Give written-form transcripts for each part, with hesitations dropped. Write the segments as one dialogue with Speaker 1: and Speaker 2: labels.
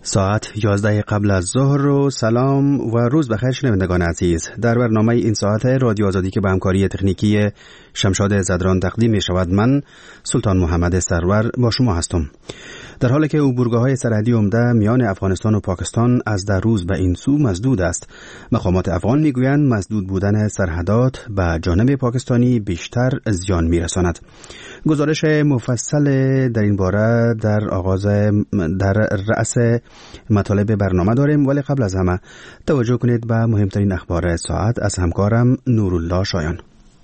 Speaker 1: ساعت 11 قبل از ظهر رو سلام و روز بخیر شنوندگان عزیز. در برنامه این ساعت رادیو آزادی که به همکاری تکنیکی شمشاد زدران تقدیم می شود، من سلطان محمد سرور با شما هستم. در حالی که عبورگاه‌های سرحدی عمده میان افغانستان و پاکستان از در روز به این سو مسدود است، مقامات افغان میگویند مسدود بودن سرحدات به جانب پاکستانی بیشتر زیان میرساند. گزارش مفصل در این باره در رأس مطالب برنامه داریم، ولی قبل از همه توجه کنید به مهمترین اخبار ساعت از همکارم نورالله شایان.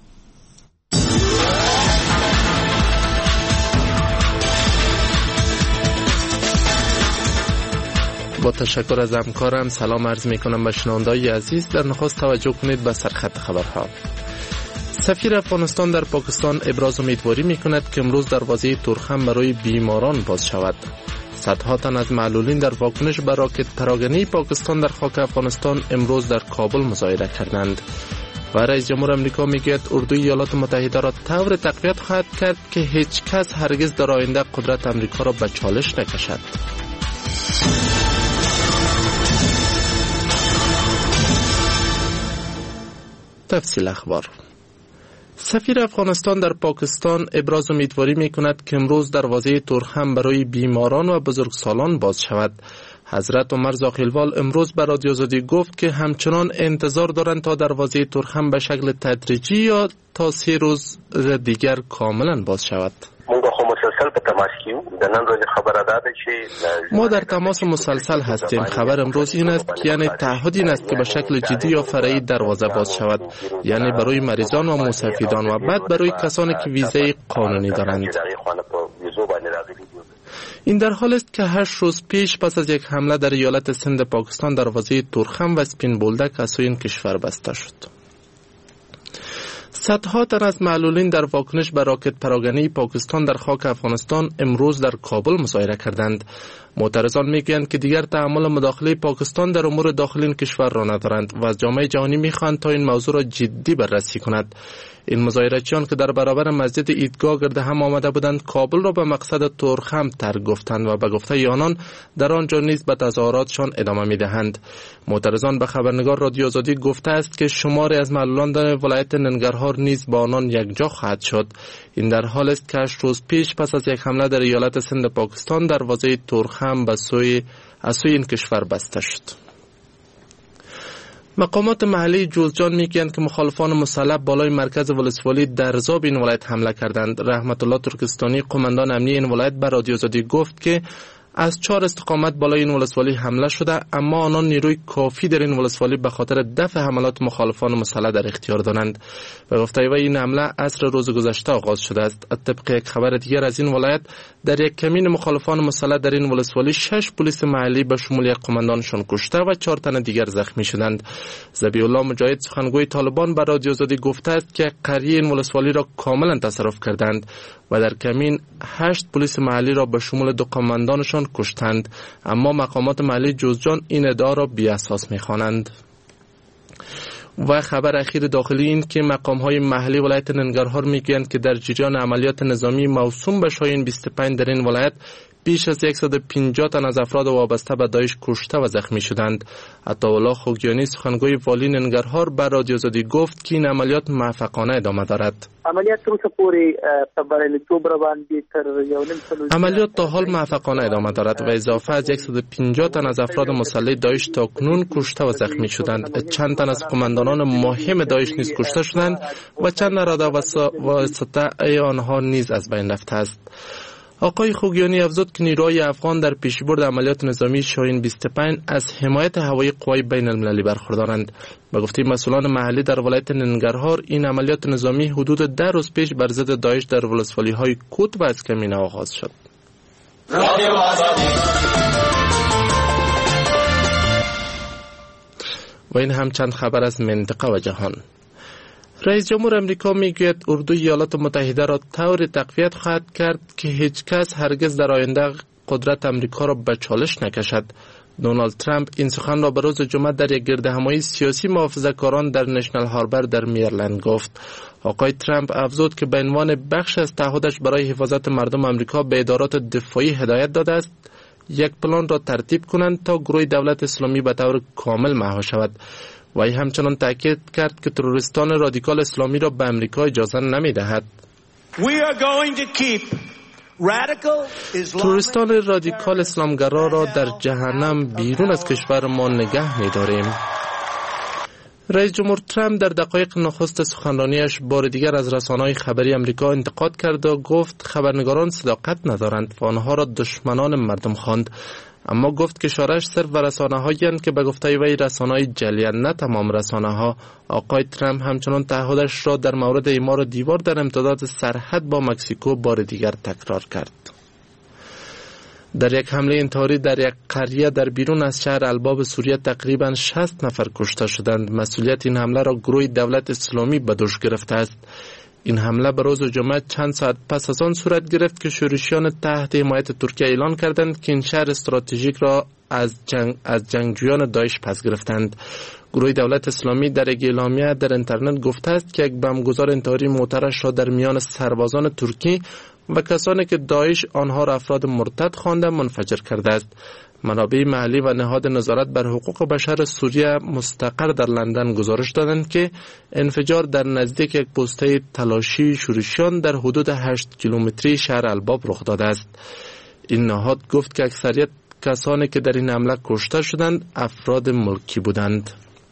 Speaker 2: با تشکر از همکارم سلام عرض می کنم به شنوندگان عزیز. در نخست توجه کنید به سرخط خبرها. سفیر افغانستان در پاکستان ابراز امیدواری می کند که امروز دروازه تورخم برای بیماران باز شود. صدها تن از معلولین در واکنش به راکت پراگنی پاکستان در خاک افغانستان امروز در کابل مظاهره کردند. و رئیس جمهور امریکا میگوید اردوی ایالات متحده را طور تقویت خواهد کرد که هیچ کس هرگز در آینده قدرت امریکا را به چالش نکشد. تفصیل اخبار. سفیر افغانستان در پاکستان ابراز امیدواری می کند که امروز دروازه تورخم برای بیماران و بزرگسالان باز شود. حضرت عمر زاخیلوال امروز به رادیو آزادی گفت که همچنان انتظار دارند تا دروازه تورخم به شکل تدریجی یا تا 3 روز دیگر کاملا باز شود. ما در تماس مسلسل هستیم. خبر امروز این است که یعنی تعهد این است که به شکل جدی یا فرعی دروازه باز شود، یعنی برای مریضان و مستفیدان و بعد برای کسانی که ویزای قانونی دارند. این در حال است که 8 روز پیش پس از یک حمله در ایالت سند پاکستان دروازه تورخم و سپین بولدک از سوی این کشور بسته شد. صدها تن از معلولین در واکنش به راکت پراگنی پاکستان در خاک افغانستان امروز در کابل مظاهره کردند. معترضان میگویند که دیگر تحمل مداخله پاکستان در امور داخلی این کشور را ندارند و از جامعه جهانی میخواهند تا این موضوع را جدی بررسی کند. این مظاهره‌چیان که در برابر مسجد عیدگاه گرد هم آمده بودند کابل را به مقصد تورخم ترک گفتند و به گفته آنان در آنجا نیز به تظاهراتشان ادامه میدهند. معترضان به خبرنگار رادیو آزادی گفته است که شماری از معلولان در ولایت ننگرهار نیز با آنان یکجا خواهد شد. این در حال است که 8 روز پیش پس از یک حمله در ایالت سند پاکستان دروازه تورخم از سوی این کشور بسته شد. مقامات محلی جوزجان میگویند که مخالفان مسلح بالای مرکز ولسوالی درزاب این ولایت حمله کردند. رحمت الله ترکستانی قماندان امنی این ولایت به رادیو آزادی گفت که از 4 استقامت بالای این ولسوالی حمله شده، اما آنان نیروی کافی در این ولسوالی به خاطر دفع حملات مخالفان مسلح در اختیار دارند. به گفته او این حمله عصر روز گذشته آغاز شده است. طبق یک خبر دیگر از این ولایت در یک کمین مخالفان مسلح در این ولسوالی 6 پلیس محلی به شمول یک قماندانشان کشته و 4 تن دیگر زخمی شدند. ذبیح الله مجاهد سخنگوی طالبان به رادیو آزادی گفته است که قریه این ولسوالی را کاملا تصرف کردند و در کمین 8 پلیس محلی را به شمول 2 قماندانشان کشتند، اما مقامات محلی جوزجان این ادعا را بی اساس می‌خوانند. و خبر اخیر داخلی این که مقام‌های محلی ولایت ننگرهار میگویند که در جریان عملیات نظامی موسوم به شاهین 25 در این ولایت بیش از 150 تن از افراد وابسته به داعش کشته و زخمی شدند. عطاالله خوگیانی سخنگوی والی ننگرهار به رادیو آزادی گفت که این عملیات موفقانه ادامه دارد. عملیات تا حال موفقانه ادامه دارد و اضافه از 150 تن از افراد مسلح داعش تاکنون کشته و زخمی شدند. چند تن از قماندانان مهم داعش نیز کشته شدند و چند اراده واسطه آنها نیز از بین رفته است. آقای خوگیانی افزود که نیروهای افغان در پیشبرد عملیات نظامی شاهین 25 از حمایت هوایی قوای بین المللی برخوردارند. به گفته مسئولان محلی در ولایت ننگرهار این عملیات نظامی حدود 10 روز پیش بر ضد داعش در ولسوالی‌های کوت و اسکمینه آغاز شد. و این هم چند خبر از منطقه و جهان. رئیس جمهور امریکا میگوید اردوی ایالات متحده را طور تقویت خواهد کرد که هیچ کس هرگز در آینده قدرت امریکا را به چالش نکشد. دونالد ترامپ این سخن را به روز جمعه در یک گردهمایی سیاسی محافظه‌کاران در نشنال هاربر در میرلند گفت. آقای ترامپ افزود که به عنوان بخش از تعهدش برای حفاظت مردم امریکا به ادارات دفاعی هدایت داده است یک پلان را ترتیب کنند تا گروه دولت اسلامی به طور کامل مهار شود. وی همچنان تاکید کرد که تروریستان رادیکال اسلامی را به امریکا اجازه نمی‌دهد. تروریستان رادیکال اسلامگرا را در جهنم بیرون از کشور ما نگه می‌داریم. رئیس جمهور ترامپ در دقایق نخست سخنرانیش بار دیگر از رسانه‌های خبری آمریکا انتقاد کرد و گفت خبرنگاران صداقت ندارند و آنها را دشمنان مردم خواند. اما گفت که شارش صرف و رسانه‌هایی هستند که به گفته وی رسانه‌های جعلی، نه تمام رسانه‌ها. آقای ترامپ همچنان تعهدش را در مورد اعمار دیوار در امتداد سرحد با مکزیکو بار دیگر تکرار کرد. در یک حمله انتحاری در یک قریه در بیرون از شهر الباب سوریه تقریباً 60 نفر کشته شدند. مسئولیت این حمله را گروه دولت اسلامی به دوش گرفته است. این حمله به روز جمعه چند ساعت پس از آن صورت گرفت که شورشیان تحت حمایت ترکیه اعلان کردند که این شهر استراتژیک را از جنگجویان داعش پس گرفتند. گروه دولت اسلامی در یک اعلامیه در اینترنت گفته است که یک بمبگذار انتحاری معترض را در میان سربازان ترکی و کسانی که داعش آنها را افراد مرتد خوانده منفجر کرده است. منابع محلی و نهاد نظارت بر حقوق بشر سوریه مستقر در لندن گزارش دادند که انفجار در نزدیک یک پسته تلاشی شورشیان در حدود 8 کیلومتری شهر الباب رخ داده است. این نهاد گفت که اکثریت کسانی که در این حمله کشته شدند افراد ملکی بودند.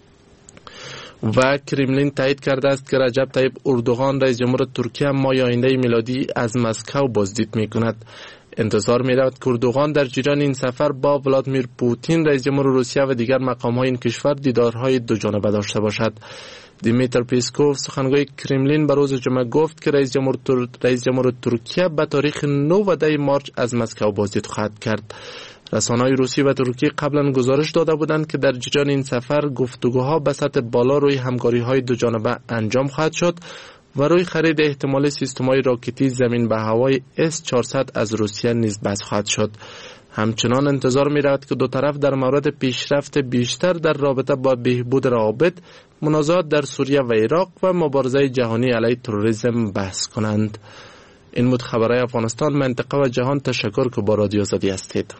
Speaker 2: و کرملین تایید کرده است که رجب طیب اردوغان رئیس جمهور ترکیه ماه آینده میلادی از مسکو بازدید می‌کند. انتظار می‌رود که اردوغان در جریان این سفر با ولادیمیر پوتین رئیس جمهور روسیه و دیگر مقام‌های این کشور دیدارهای دو جانبه داشته باشد. دیمیتر پیسکوف سخنگوی کرملین به روز جمعه گفت که رئیس جمهور ترکیه به تاریخ 9 و 10 مارس از مسکو بازدید خواهد کرد. رسانه‌های روسی و ترکی قبلا گزارش داده بودند که در جریان این سفر گفتگوها به سطح بالا روی همکاری‌های دو جانبه انجام خواهد شد و روی خرید احتمالی سیستم‌های راکتی زمین به هوای S-400 از روسیه نیز بحث خواهد شد. همچنان انتظار می‌رود که دو طرف در مورد پیشرفت بیشتر در رابطه با بهبود روابط، منازعات در سوریه و عراق و مبارزه جهانی علیه تروریسم بحث کنند. این بود خبرهای افغانستان، منطقه و جهان. تشکر که با رادیو آزادی هستید.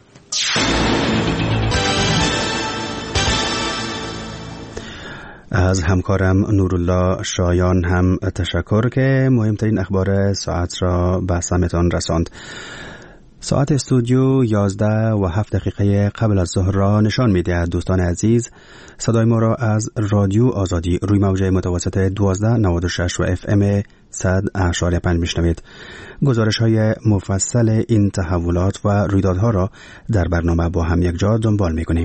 Speaker 1: از همکارم نورالله شایان هم تشکر که مهمترین اخبار ساعت را به سمتان رساند. ساعت استودیو 11:07 قبل از ظهر را نشان می‌دهد. دوستان عزیز، صدای ما را از رادیو آزادی روی موج متوسط 1296 و FM 100.5 میشنوید. گزارش‌های مفصل این تحولات و رویدادها را در برنامه با هم یک جا دنبال می‌کنیم.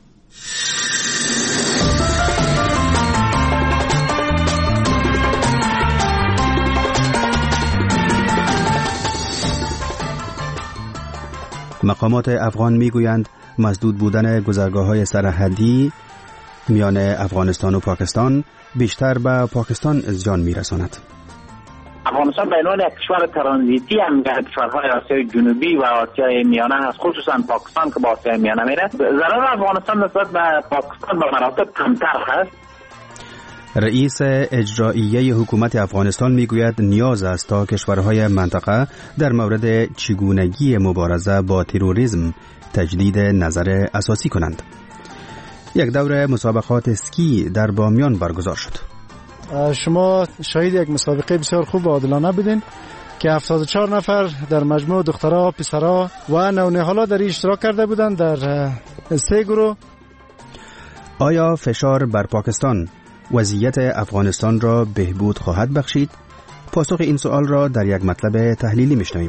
Speaker 1: مقامات افغان میگویند مسدود بودن گذرگاه‌های سرحدی میان افغانستان و پاکستان بیشتر به پاکستان زیان میرساند.
Speaker 3: افغانستان به عنوان یک کشور ترانزیتی هم در کشورهای آسیای جنوبی و آسیای میانه هست، خصوصا پاکستان که با آسیای میانه میره. ضرر افغانستان نسبت به پاکستان به مراتب کمتر هست.
Speaker 1: رئیس اجراییه حکومت افغانستان میگوید نیاز است تا کشورهای منطقه در مورد چگونگی مبارزه با تروریسم تجدید نظر اساسی کنند. یک دوره مسابقات اسکی در بامیان برگزار شد.
Speaker 4: شما شاهد یک مسابقه بسیار خوب و عادلانه بودین که 74 نفر در مجموع دخترها، پسرها و نونهالا در اشتراک کرده بودند در 3 گروه.
Speaker 1: آیا فشار بر پاکستان وضعیت افغانستان را بهبود خواهد بخشید؟ پاسخ این سوال را در یک مطلب تحلیلی میشنویم.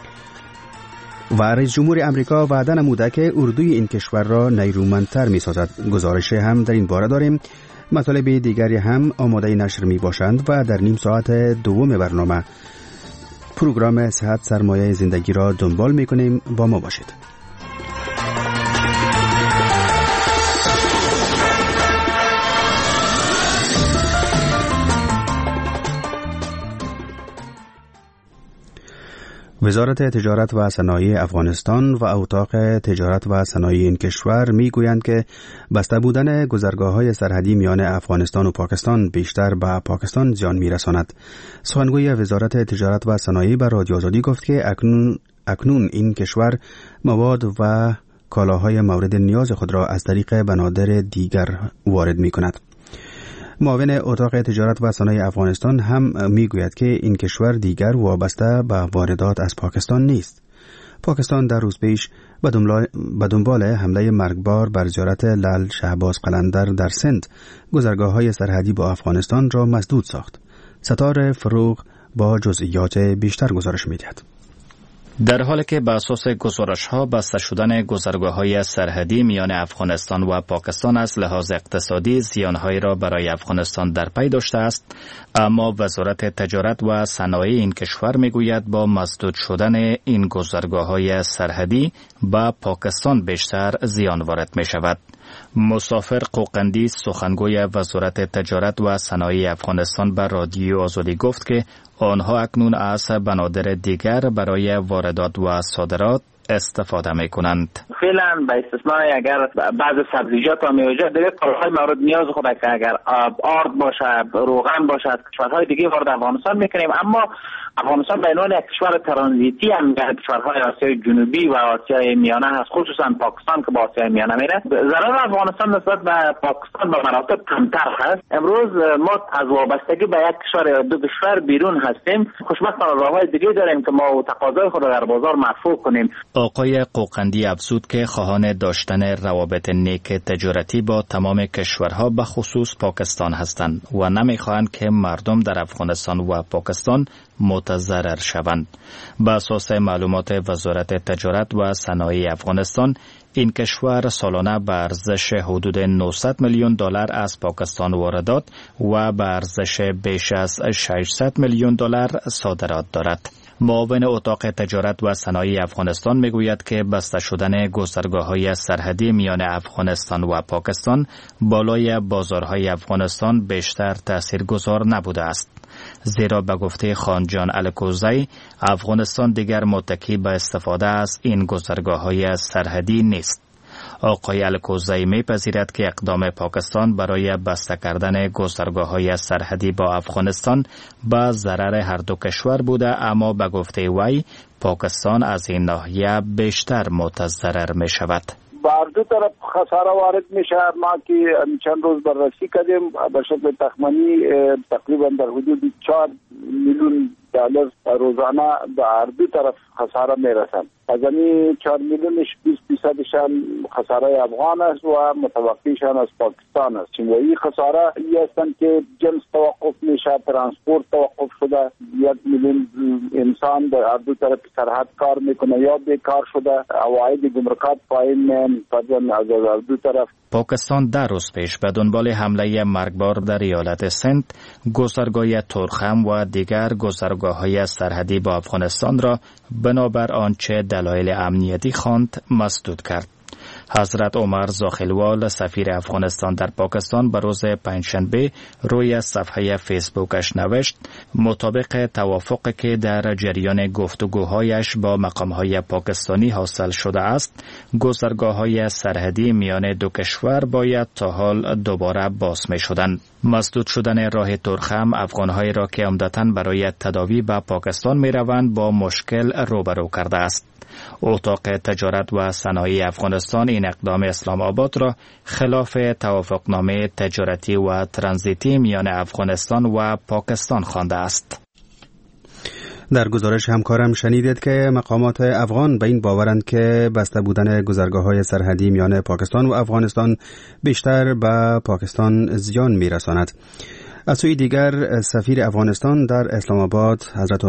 Speaker 1: و رئیس جمهور امریکا وعده نموده که اردوی این کشور را نیرومندتر میسازد. گزارش هم در این باره داریم. مطالب دیگری هم آماده نشر می باشند و در نیم ساعت دوم برنامه پروگرام صحت سرمایه زندگی را دنبال می کنیم. با ما باشید. وزارت تجارت و صنایع افغانستان و اتاق تجارت و صنایع این کشور میگویند که بسته بودن گذرگاه‌های سرحدی میان افغانستان و پاکستان بیشتر به پاکستان زیان میرساند. سخنگوی وزارت تجارت و صنایع به رادیو آزادی گفت که اکنون این کشور مواد و کالاهای مورد نیاز خود را از طریق بنادر دیگر وارد می کند. معاون اتاق تجارت و صنایع افغانستان هم می گوید که این کشور دیگر وابسته به واردات از پاکستان نیست. پاکستان در روز پیش به دنبال حمله مرگبار بر زیارت لعل شهباز قلندر در سند گذرگاه‌های سرحدی با افغانستان را مسدود ساخت. ستاره فروغ با جزئیات بیشتر گزارش می‌دهد.
Speaker 5: در حالی که بر اساس گزارش‌ها بسته شدن گذرگاه‌های سرحدی میان افغانستان و پاکستان از لحاظ اقتصادی زیان‌هایی را برای افغانستان در پی داشته است، اما وزارت تجارت و صنایع این کشور می‌گوید با مسدود شدن این گذرگاه‌های سرحدی به پاکستان بیشتر زیان وارد می‌شود. مسافر قوقندی سخنگوی وزارت تجارت و صنایع افغانستان به رادیو آزادی گفت که آنها اکنون از بنادر دیگر برای واردات و صادرات استفاده می کنند.
Speaker 3: فعلا به استثنای اگر بعض سبزیجات و میوه‌جات دیگه کالاهای مورد نیاز خود که اگر آرد باشه، روغن باشه، از کشورهای دیگه وارد افغانستان میکنیم، اما افغانستان به عنوان یک کشور ترانزیتی هم در کشورهای آسیای جنوبی و آسیای میانه هست، خصوصا پاکستان که با آسیای میانه میره. ضرر افغانستان نسبت به پاکستان به مراتب کمتر هست. امروز ما از وابستگی به یک کشور یا دو کشور بیرون هستیم. خوشبختانه راههای دیگه داریم که ما تقاضای خود را در بازار مرفوع کنیم.
Speaker 5: آقای قوقندی افزود که خواهان داشتن روابط نیک تجارتی با تمام کشورها به خصوص پاکستان هستند و نمیخواهند که مردم در افغانستان و پاکستان متضرر شوند. به اساس معلومات وزارت تجارت و صنایع افغانستان، این کشور سالانه به ارزش حدود 900 میلیون دلار از پاکستان واردات و به ارزش بیش از 600 میلیون دلار صادرات دارد. معاون اتاق تجارت و صنایع افغانستان میگوید که بسته شدن گذرگاه‌های سرحدی میان افغانستان و پاکستان بالای بازارهای افغانستان بیشتر تاثیرگذار نبوده است، زیرا به گفته خانجان الکوزی افغانستان دیگر متکی به استفاده از این گذرگاه‌های سرحدی نیست. آقای الکوزی می‌پذیرد که اقدام پاکستان برای بسته کردن گذرگاه‌های سرحدی با افغانستان به ضرر هر دو کشور بوده، اما به گفته وی پاکستان از این ناحیه بیشتر متضرر می‌شود.
Speaker 6: بر دو طرف خساره وارد میشه. ما که چند روز بررسی کردیم به شکل تخمینی تقریبا در حدود 4 میلیون دلار روزانه به هر دو طرف خساره میرسند. از این 4 میلیونش 20% خساره افغان است و متوقعشان از پاکستان است. چون این خساره هستند که جنس توقف میشه، ترانسپورت توقف شده، 1 میلیون انسان در هر دو طرف سرحد کار میکنه یا بیکار شده، عواید گمرکات پایین از دو طرف.
Speaker 5: پاکستان در روز پیش به دنبال حمله مرگبار در ایالت سند گذرگاه تورخم و دیگر گذرگاه‌های سرحدی با افغانستان را بنابر آنچه دلایل امنیتی خواند مسدود کرد. حضرت عمر زاخلوال سفیر افغانستان در پاکستان به روز پنجشنبه روی صفحه فیسبوکش نوشت مطابق توافقی که در جریان گفتگوهایش با مقامهای پاکستانی حاصل شده است، گذرگاه‌های سرحدی میان دو کشور باید تا حال دوباره باز می شدند. مسدود شدن راه تورخم افغان‌هایی را که عمدتاً برای تداوی به پاکستان می روند با مشکل روبرو کرده است. اتاق تجارت و صنایع افغانستان این اقدام اسلام آباد را خلاف توافقنامه تجارتی و ترانزیتی میان افغانستان و پاکستان خوانده است.
Speaker 1: در گزارش همکارم شنیدید که مقامات افغان به این باورند که بسته بودن گذرگاه‌های سرحدی میان پاکستان و افغانستان بیشتر به پاکستان زیان می‌رساند. از سوی دیگر سفیر افغانستان در اسلام آباد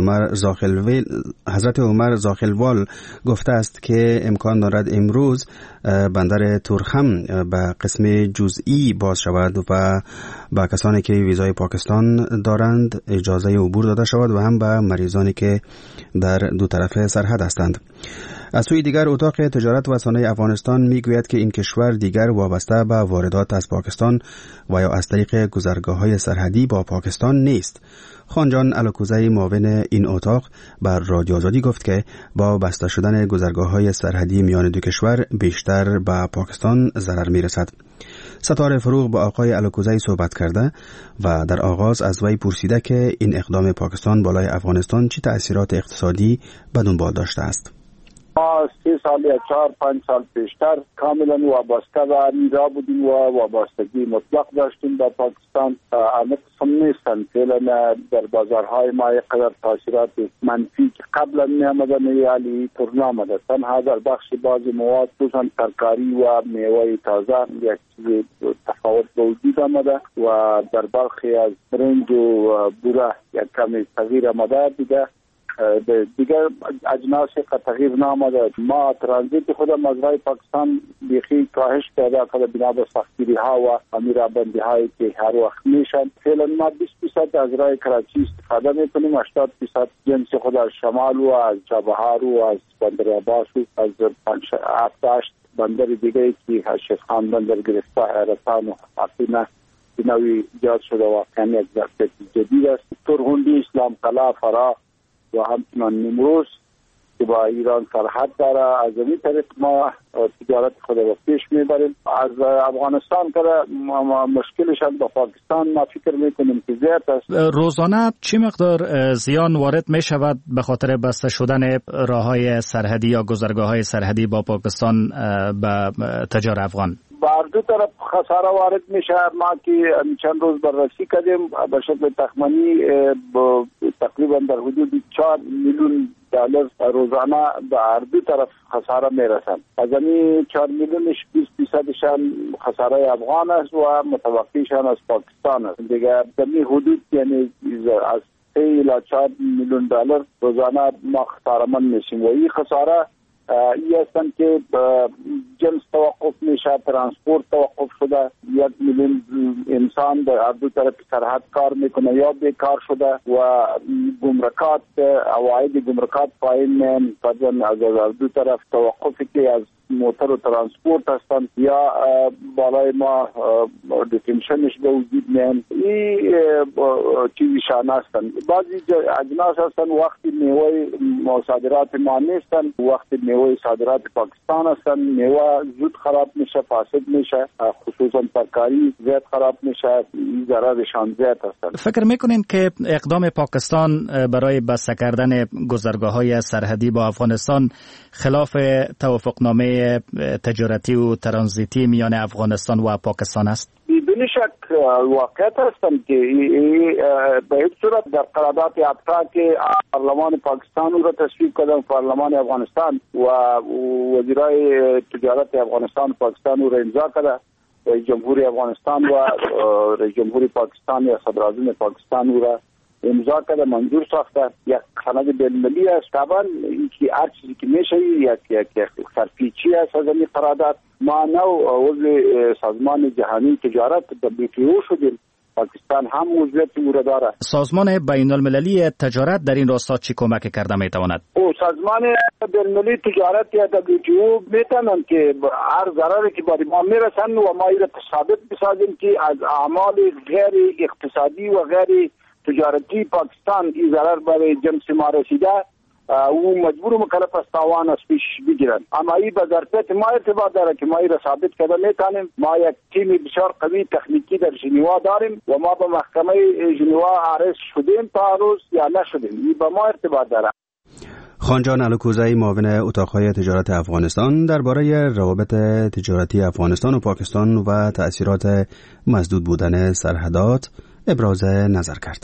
Speaker 1: حضرت عمر زاخلوال گفته است که امکان دارد امروز بندر تورخم به قسم جزئی باز شود و به کسانی که ویزای پاکستان دارند اجازه عبور داده شود و هم به مریضانی که در دو طرف سرحد هستند. از سوی دیگر اتاق تجارت و صنایع افغانستان میگوید که این کشور دیگر وابسته به واردات از پاکستان و یا از طریق گذرگاه‌های سرحدی با پاکستان نیست. خانجان الکوزی معاون این اتاق بر رادیو آزادی گفت که با بسته شدن گذرگاه‌های سرحدی میان دو کشور بیشتر به پاکستان ضرر میرسد. ستاره فروغ با آقای الکوزی صحبت کرده و در آغاز از وی پرسیده که این اقدام پاکستان بالای افغانستان چه تأثیرات اقتصادی به دنبال داشته است.
Speaker 6: ما 3 سال یا 4-5 سال پیشتر کاملا وابسته به امیرا بودیم و وابستگی مطلق داشتیم با پاکستان. همه قسم نیستن فعلا در بازارهای ما یک قدر تاثیرات منفی که قبلا می آمدن یعنی طور نامده، تنها در بخش بعضی مواد خصوصا ترکاری و میوه تازه یک چیز تفاوت به وجود آمده و در برخی از برنج و بوره یک کمی تغییر آمده دیگر اجناس که تغییر نامده. ما ترانزیت خود مزرعه پاکستان بیخی کاهش پیدا کرده بنا به سختگیری ها و امیرابندی هایی که هر وقت میشن. فعلا ما 20% از رای کراچی استفاده میکنیم، 80% جنس خود از شمال و از چابهار و از بندر عباس و از 7-8 بندر دیگه که هشت خان بندر گرفته حیرتان و حقیقه نوی ایجاد شده واقعا یک ظرفیت جدید است. ترهندی، اسلام قلعه، فرا و همچنان نیمروز که با ایران سرحد داره، از این طریق ما تجارت خود رو پیش میبریم. از افغانستان که مشکلش با پاکستان ما فکر میکنیم که زیاد است.
Speaker 5: روزانه چه مقدار زیان وارد می شود به خاطر بسته شدن راههای سرحدی یا گذرگاه‌های سرحدی با پاکستان به تجار افغان؟
Speaker 6: بر دو طرف خساره وارد میشه. ما که چند روز بررسی کردیم به شکل تخمینی تقریبا در حدود 4 میلیون دلار روزانه به هر دو طرف خساره میرسن. از این 4 میلیونش 20% خساره افغان است و متوقعشان از پاکستان است. دیگه در این حدود یعنی از 3 الی 4 میلیون دلار روزانه ما خساره من میشیم و این خساره این هستن که جنس توقف میشه، ترانسپورت توقف شده، 1 میلیون انسان در هر دو طرف سرحد کار میکنه یا بیکار شده و گمرکات عواید گمرکات پایین میان. بعدن از هر دو طرف توقفی که از موتر و ترانسپورت هستند یا بالای ما دیتنشنش به وجود میان. این چیزشان هستند. بعضی اجناس هستند وقتی میوه صادرات ما نیستند، وقتی میوه صادرات پاکستان هستند میوه زود خراب میشه، فاسد میشه، خصوصا ترکاری زیاد خراب میشه، این ضررشان زیاد هستند.
Speaker 5: فکر میکنین که اقدام پاکستان برای بسته کردن گذرگاه‌های سرحدی با افغانستان خلاف توافقنامه تجارتی و ترانزیتی میان افغانستان و پاکستان است؟
Speaker 6: بدون شک واقعیت هستند که به هیچ صورت در قرارداد افتا که پارلمان پاکستان رو تصویب کردن، پارلمان افغانستان و وزیرای تجارت افغانستان و پاکستان رو امضا کرده، رئیس جمهوری افغانستان و رئیس جمهوری پاکستان یا صدراعظم پاکستان رو امضا کرده، منظور ساخته. یک سند بین‌المللی است. طبعا اینکه هر چیزی که میشه یک سرپیچی است از این قرارداد. ما نو عضو سازمان جهانی تجارت WTO شدیم، پاکستان هم عضویت او را داره.
Speaker 5: سازمان بین‌المللی تجارت در این راستا چی کمک کرده میتواند؟
Speaker 6: سازمان بین‌المللی تجارت یا WTO میتونن که هر ضرری که برای ما میرسن و ما را ثابت بسازیم که از اعمال غیر اقتصادی و غیر تجارتی پاکستان این ضرر برای جنس ما رسیده او مجبور و مکلف است تاوان از پیش بگیرن. اما این به ظرفیت ما ارتباط داره که ما این را ثابت کرده میتونیم. ما یک تیم بسیار قوی تکنیکی در ژنوا داریم و ما به محکمه ژنوا عرض شدیم تا روز یا نشدیم. این به ما ارتباط داره.
Speaker 1: خانجان الکوزی، معاون اتاقهای تجارت افغانستان، درباره روابط تجارتی افغانستان و پاکستان و تأثیرات مسدود بودن سرحدات ابراز نظر کرد.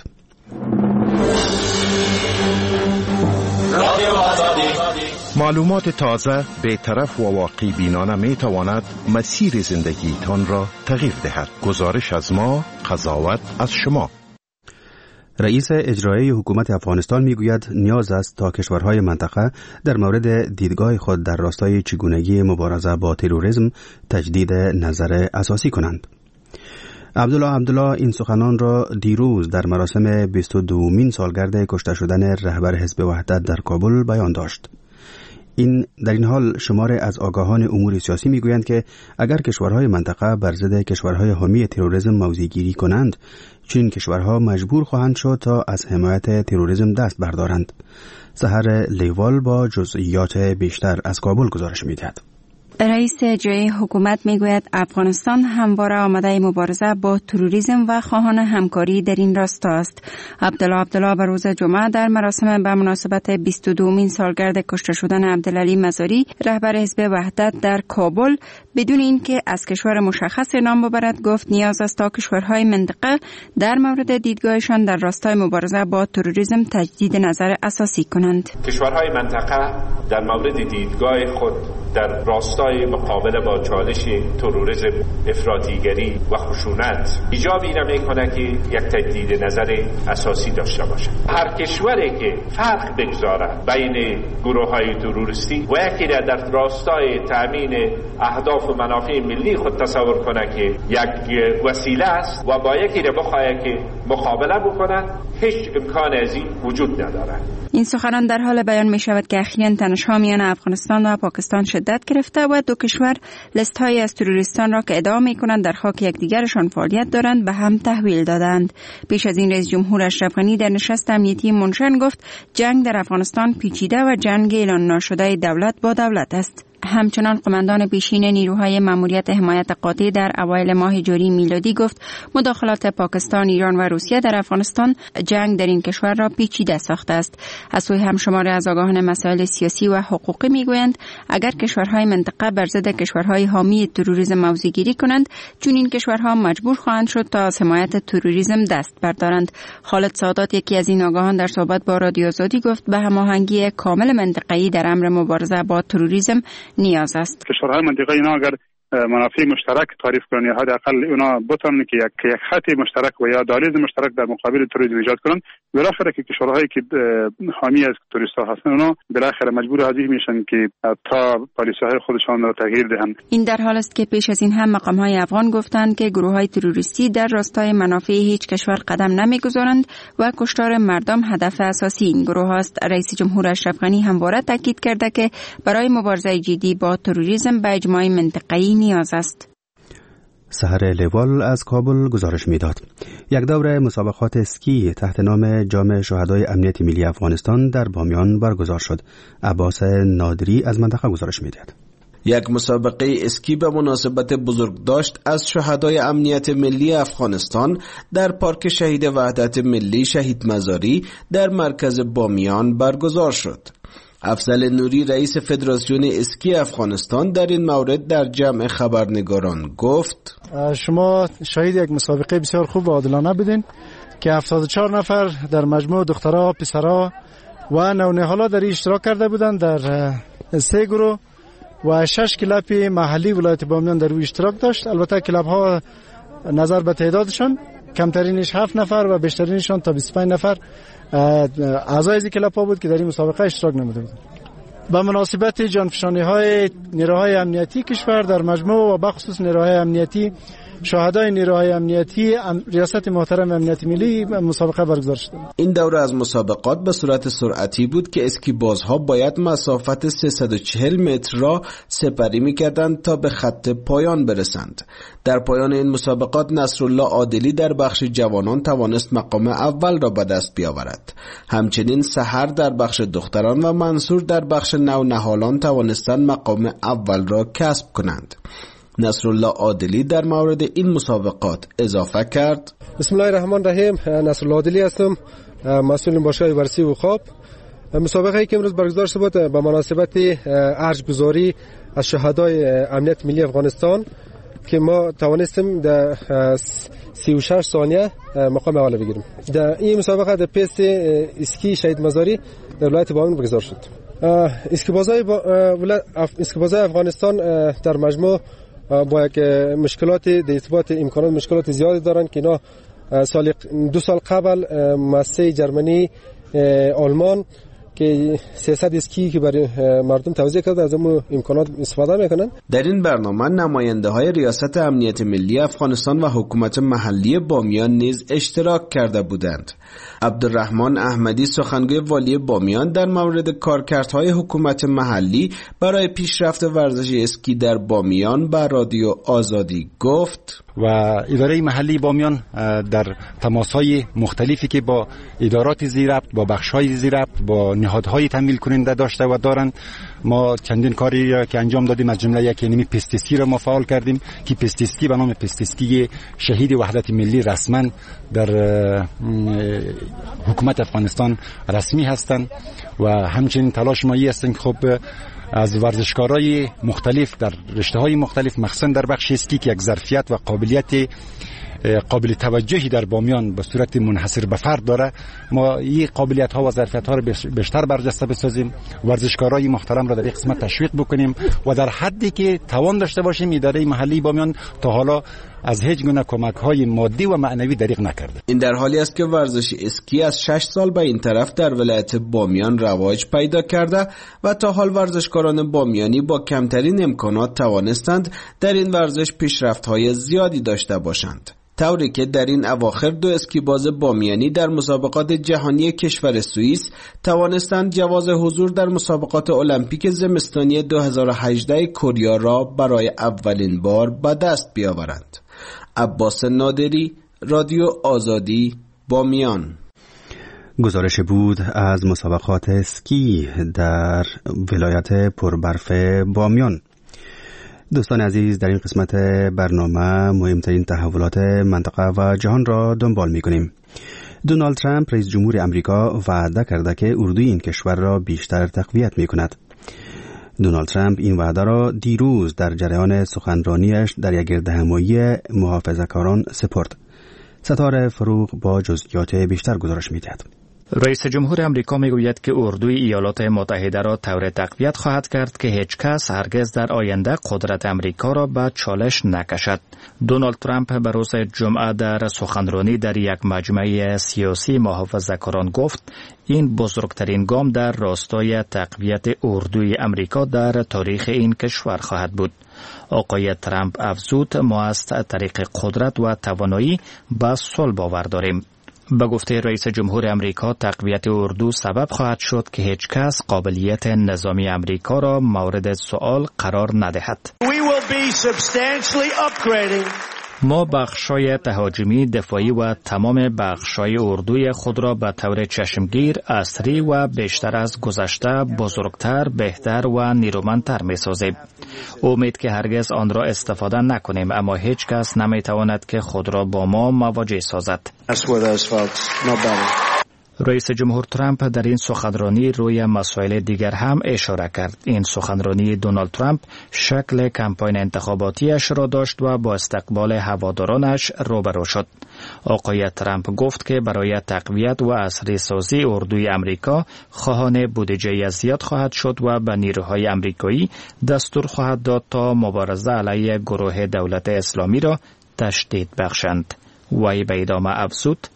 Speaker 7: معلومات تازه، بی‌طرف و واقعی بینانه می تواند مسیر زندگیتان را تغییر دهد. گزارش از ما، قضاوت از شما.
Speaker 1: رئیس اجرایی حکومت افغانستان میگوید نیاز است تا کشورهای منطقه در مورد دیدگاه خود در راستای چگونگی مبارزه با تروریسم تجدید نظر اساسی کنند. عبدالله این سخنان را دیروز در مراسم 22مین سالگرد کشته شدن رهبر حزب وحدت در کابل بیان داشت. در این حال شمار از آگاهان امور سیاسی میگویند که اگر کشورهای منطقه بر ضد کشورهای حامی تروریسم موضع‌گیری کنند، چنین کشورها مجبور خواهند شد تا از حمایت تروریسم دست بردارند. سحر لیوال با جزئیات بیشتر از کابل گزارش می‌دهد.
Speaker 8: رئیس اجرایی حکومت میگوید افغانستان همواره آماده مبارزه با تروریسم و خواهان همکاری در این راستا است. عبدالله به روز جمعه در مراسم به مناسبت 22مین سالگرد کشته شدن عبدالعلی مزاری رهبر حزب وحدت در کابل بدون اینکه از کشور مشخص نام ببرد گفت نیاز است تا کشورهای منطقه در مورد دیدگاهشان در راستای مبارزه با تروریسم تجدید نظر اساسی کنند.
Speaker 9: کشورهای منطقه در مورد دیدگاه خود در راستای مقابله با چالش تروریسم، افراطیگری و خشونت ایجاب این میکنه که یک تجدید نظر اساسی داشته باشه. هر کشوری که فرق بگذاره بین گروه‌های تروریستی و یکی در راستای تامین اهداف و منافع ملی خود تصور کنه که یک وسیله است و با یکی بخواد که مقابله بکنه، هیچ امکان از این وجود نداره.
Speaker 8: این سخنان در حال بیان می شود که اخیراً تنش‌ها میان افغانستان و پاکستان شدت گرفته و دو کشور لیست‌های از تروریستان را که ادعا می‌کنند در خاک یکدیگرشان فعالیت دارند به هم تحویل دادند. پیش از این رئیس جمهور اشرف غنی در نشست امنیتی منشن گفت جنگ در افغانستان پیچیده و جنگ اعلان ناشده دولت با دولت است. همچنان قماندان پیشین نیروهای ماموریت حمایت قاطع در اوایل ماه جاری میلادی گفت مداخلات پاکستان، ایران و روسیه در افغانستان جنگ در این کشور را پیچیده ساخته است. از سوی همشمار از آگاهان مسائل سیاسی و حقوقی میگویند اگر کشورهای منطقه بر ضد کشورهای حامی تروریسم موضع‌گیری کنند، چون این کشورها مجبور خواهند شد تا از حمایت تروریسم دست بردارند. خالد سادات، یکی از این آگاهان، در صحبت با رادیو آزادی گفت به هماهنگی کامل منطقه‌ای در امر مبارزه با تروریسم نیاز است.
Speaker 10: کشورهای منطقه اینا اگر منافع مشترک تعریف کنن یا حداقل اونا بتونن که یک خط مشترک و یا دهلیز مشترک در مقابل تروریسم ایجاد کنن، بالاخره که کشورهایی که حامی از تروریست‌ها هستن اونا بالاخره مجبور از این میشن که تا پالیسی‌های خودشان را تغییر دهند.
Speaker 8: این در حال است که پیش از این هم مقام‌های افغان گفتند که گروه‌های تروریستی در راستای منافع هیچ کشور قدم نمی‌گذارند و کشتار مردم هدف اساسی این گروه است. رئیس جمهور اشرف غنی همواره تاکید کرده که برای مبارزه جدی با تروریسم به اجماع منطقه‌ای نیاز است.
Speaker 1: سحر لیوال از کابل گزارش میداد. یک دوره مسابقات اسکی تحت نام جام شهدای امنیت ملی افغانستان در بامیان برگزار شد. عباس نادری از منطقه گزارش میداد.
Speaker 11: یک مسابقه اسکی به مناسبت بزرگداشت از شهدای امنیت ملی افغانستان در پارک شهید وحدت ملی شهید مزاری در مرکز بامیان برگزار شد. افضل نوری، رئیس فدراسیون اسکی افغانستان، در این مورد در جمع خبرنگاران گفت
Speaker 4: شما شاهد یک مسابقه بسیار خوب و عادلانه بودین که 74 نفر در مجموع دخترها، پسرها و نونهالا در اشتراک کرده بودند در 3 گروه و 6 کلاب محلی ولایت بامیان در اشتراک داشت. البته کلاب ها نظر به تعدادشان کمترینش 7 نفر و بیشترینشان تا 25 نفر اعضای از کلاب ها بود که در این مسابقه اشتراک نموده بود. به مناسبت جانفشانی های نیروهای امنیتی کشور در مجموع و بخصوص نیروهای امنیتی، شهدای نیروهای امنیتی، ریاست محترم امنیت ملی مسابقه برگزار شد.
Speaker 11: این دوره از مسابقات به صورت سرعتی بود که اسکیبازها باید مسافت 340 متر را سپری می‌کردند تا به خط پایان برسند. در پایان این مسابقات نصرالله عادلی در بخش جوانان توانست مقام اول را به دست بیاورد. همچنین سحر در بخش دختران و منصور در بخش نونهالان توانستند مقام اول را کسب کنند. نصرالله عادلی در مورد این مسابقات اضافه کرد:
Speaker 12: بسم الله الرحمن الرحیم. نصرالله عادلی هستم، مسئول باشگاه ورزشی اوقاب. مسابقه‌ای که امروز برگزار شد بود به مناسبت ارج‌گذاری از شهدای امنیت ملی افغانستان که ما توانستیم در 36 ثانیه مقام اول بگیریم. در این مسابقه در پیست اسکی شهید مزاری در ولایت بامیان برگزار شد. اسکیبازای افغانستان در مجموع با یک مشکلات در ارتباط امکانات مشکلات زیادی دارند که اینا 2 سال قبل مؤسسه جرمنی آلمان که سیاست اسکی که برای مردم توزیع کرده از اون امکانات استفاده میکنن.
Speaker 11: در این برنامه نماینده های ریاست امنیت ملی افغانستان و حکومت محلی بامیان نیز اشتراک کرده بودند. عبدالرحمن احمدی، سخنگوی والی بامیان، در مورد کارکردهای حکومت محلی برای پیشرفت ورزش اسکی در بامیان به رادیو آزادی گفت:
Speaker 13: و اداره محلی بامیان در تماس‌های مختلفی که با ادارات زیربط، با بخش‌های زیربط، با نهادهای تمویل کننده داشته و دارند. ما چندین کاری که انجام دادیم، از جمله یک نیمه پستیسی را ما فعال کردیم که پستیسی به نام پستیسی شهید وحدت ملی رسما در حکومت افغانستان رسمی هستند و همچنین تلاش ما ای است که خب از ورزشکارای مختلف در رشته‌های مختلف، مخصوصا در بخش اسکی که یک ظرفیت و قابلیت قابل توجهی در بامیان به صورت منحصر به فرد داره، ما این قابلیت ها و ظرفیت ها رو بیشتر برجسته بسازیم، ورزشکارای محترم را در این قسمت تشویق بکنیم و در حدی که توان داشته باشیم اداره محلی بامیان تا حالا از هیچ گونه کمک های مادی و معنوی دریغ نکرده.
Speaker 11: این در حالی است که ورزش اسکی از 6 سال به این طرف در ولایت بامیان رواج پیدا کرده و تا حال ورزشکاران بامیانی با کمترین امکانات توانستند در این ورزش پیشرفت‌های زیادی داشته باشند. طوری که در این اواخر 2 اسکیباز بامیانی در مسابقات جهانی کشور سوئیس توانستند جواز حضور در مسابقات المپیک زمستانی 2018 کره را برای اولین بار به دست بیاورند. عباس نادری، رادیو آزادی، بامیان.
Speaker 1: گزارش بود از مسابقات اسکی در ولایت پربرف بامیان. دوستان عزیز، در این قسمت برنامه مهمترین تحولات منطقه و جهان را دنبال می‌کنیم. دونالد ترامپ رئیس جمهور امریکا وعده کرده که اردوی این کشور را بیشتر تقویت می‌کند. دونالد ترامپ این وعده را دیروز در جریان سخنرانیش در یک گردهمایی محافظه‌کاران سپرد. ستاره فروغ با جزئیات بیشتر گزارش می‌دهد.
Speaker 5: رئیس جمهور امریکا میگوید که اردوی ایالات متحده را طور تقویت خواهد کرد که هیچ کس هرگز در آینده قدرت امریکا را به چالش نکشد. دونالد ترامپ به روز جمعه در سخنرانی در یک مجمع سیاسی محافظه‌کاران گفت این بزرگترین گام در راستای تقویت اردوی امریکا در تاریخ این کشور خواهد بود. آقای ترامپ افزود ما از طریق قدرت و توانایی به صلح باور داریم. به گفته رئیس جمهور امریکا تقویت اردو سبب خواهد شد که هیچ کس قابلیت نظامی امریکا را مورد سؤال قرار ندهد. ما بخشای تهاجمی، دفاعی و تمام بخشای اردوی خود را به طور چشمگیر، عصری و بیشتر از گذشته بزرگتر، بهتر و نیرومندتر می سازیم. امید که هرگز آن را استفاده نکنیم، اما هیچ کس نمی تواند که خود را با ما مواجه سازد. رئیس جمهور ترامپ در این سخنرانی روی مسائل دیگر هم اشاره کرد. این سخنرانی دونالد ترامپ شکل کمپاین انتخاباتیش را داشت و با استقبال هوادارانش روبرو شد. آقای ترامپ گفت که برای تقویت و عصری سازی اردوی امریکا خواهان بودجه زیاد خواهد شد و به نیروهای امریکایی دستور خواهد داد تا مبارزه علیه گروه دولت اسلامی را تشدید بخشند. وی به ادامه افزود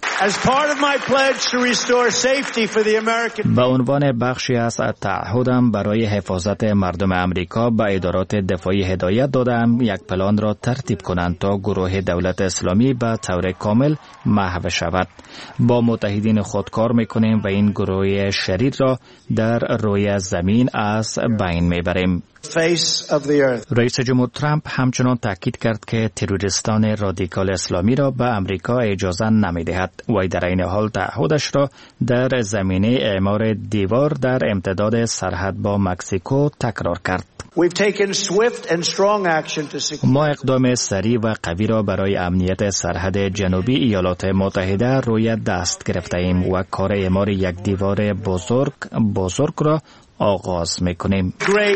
Speaker 5: به عنوان بخشی از تعهدم برای حفاظت مردم امریکا به ادارات دفاعی هدایت دادم یک پلان را ترتیب کنند تا گروه دولت اسلامی به طور کامل محو شود. با متحدین خود کار میکنیم و این گروه شریر را در روی زمین از بین میبریم. رئیس جمهور ترامپ همچنان تاکید کرد که تروریستان رادیکال اسلامی را به امریکا اجازه نمی‌دهد و در این حال تعهدش را در زمینه اعمار دیوار در امتداد سرحد با مکزیکو تکرار کرد. ما اقدام سریع و قوی را برای امنیت سرحد جنوبی ایالات متحده روی دست گرفته ایم و کار اعمار یک دیوار بزرگ را آغاز میکنیم.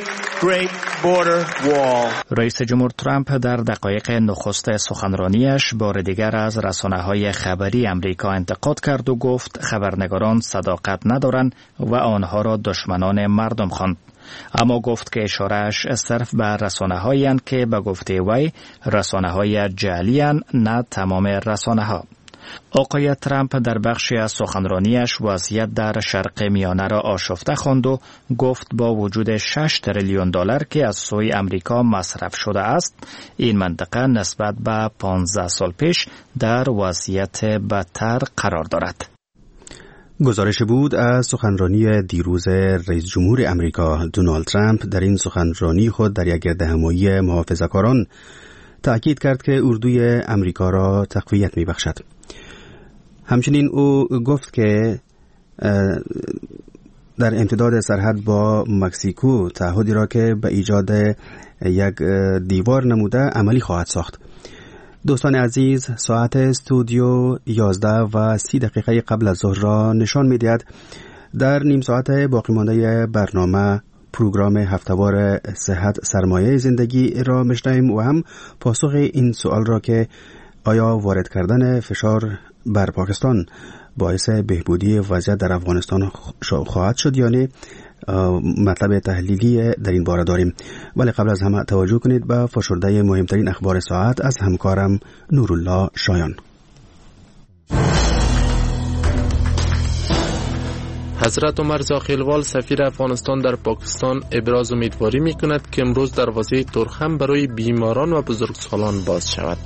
Speaker 5: رئیس جمهور ترامپ در دقایق نخست سخنرانیش بار دیگر از رسانه‌های خبری امریکا انتقاد کرد و گفت خبرنگاران صداقت ندارند و آنها را دشمنان مردم خواند. اما گفت که اشارهش صرف به رسانه‌هایی اند که به گفته وی رسانه‌های جعلی اند، نه تمام رسانه‌ها. آقای ترامپ در بخشی از سخنرانیش وضعیت در شرق میانه را آشفته خواند و گفت با وجود 6 تریلیون دلار که از سوی امریکا مصرف شده است، این منطقه نسبت به 15 سال پیش در وضعیت بدتر قرار دارد.
Speaker 1: گزارش بود از سخنرانی دیروز رئیس جمهور امریکا دونالد ترامپ. در این سخنرانی خود در یک گردهمایی محافظه‌کاران تأکید کرد که اردوی امریکا را تقویت می‌بخشد. همچنین او گفت که در امتداد سرحد با مکزیکو تعهدی را که به ایجاد یک دیوار نموده عملی خواهد ساخت. دوستان عزیز، ساعت استودیو 11:30 قبل از ظهر را نشان می‌دهد. در نیم ساعت باقی مانده برنامه پروگرام هفته‌وار صحت سرمایه زندگی را میشنویم و هم پاسخ این سوال را که آیا وارد کردن فشار بر پاکستان باعث بهبودی وضعیت در افغانستان خواهد شد یا نه، مطلب تحلیلی در این باره داریم. ولی قبل از همه توجه کنید به فشرده مهمترین اخبار ساعت از همکارم نورالله شایان.
Speaker 2: حضرت عمر زاخیلوال سفیر افغانستان در پاکستان ابراز امیدواری می‌کند که امروز دروازه ترخم برای بیماران و بزرگسالان باز شود.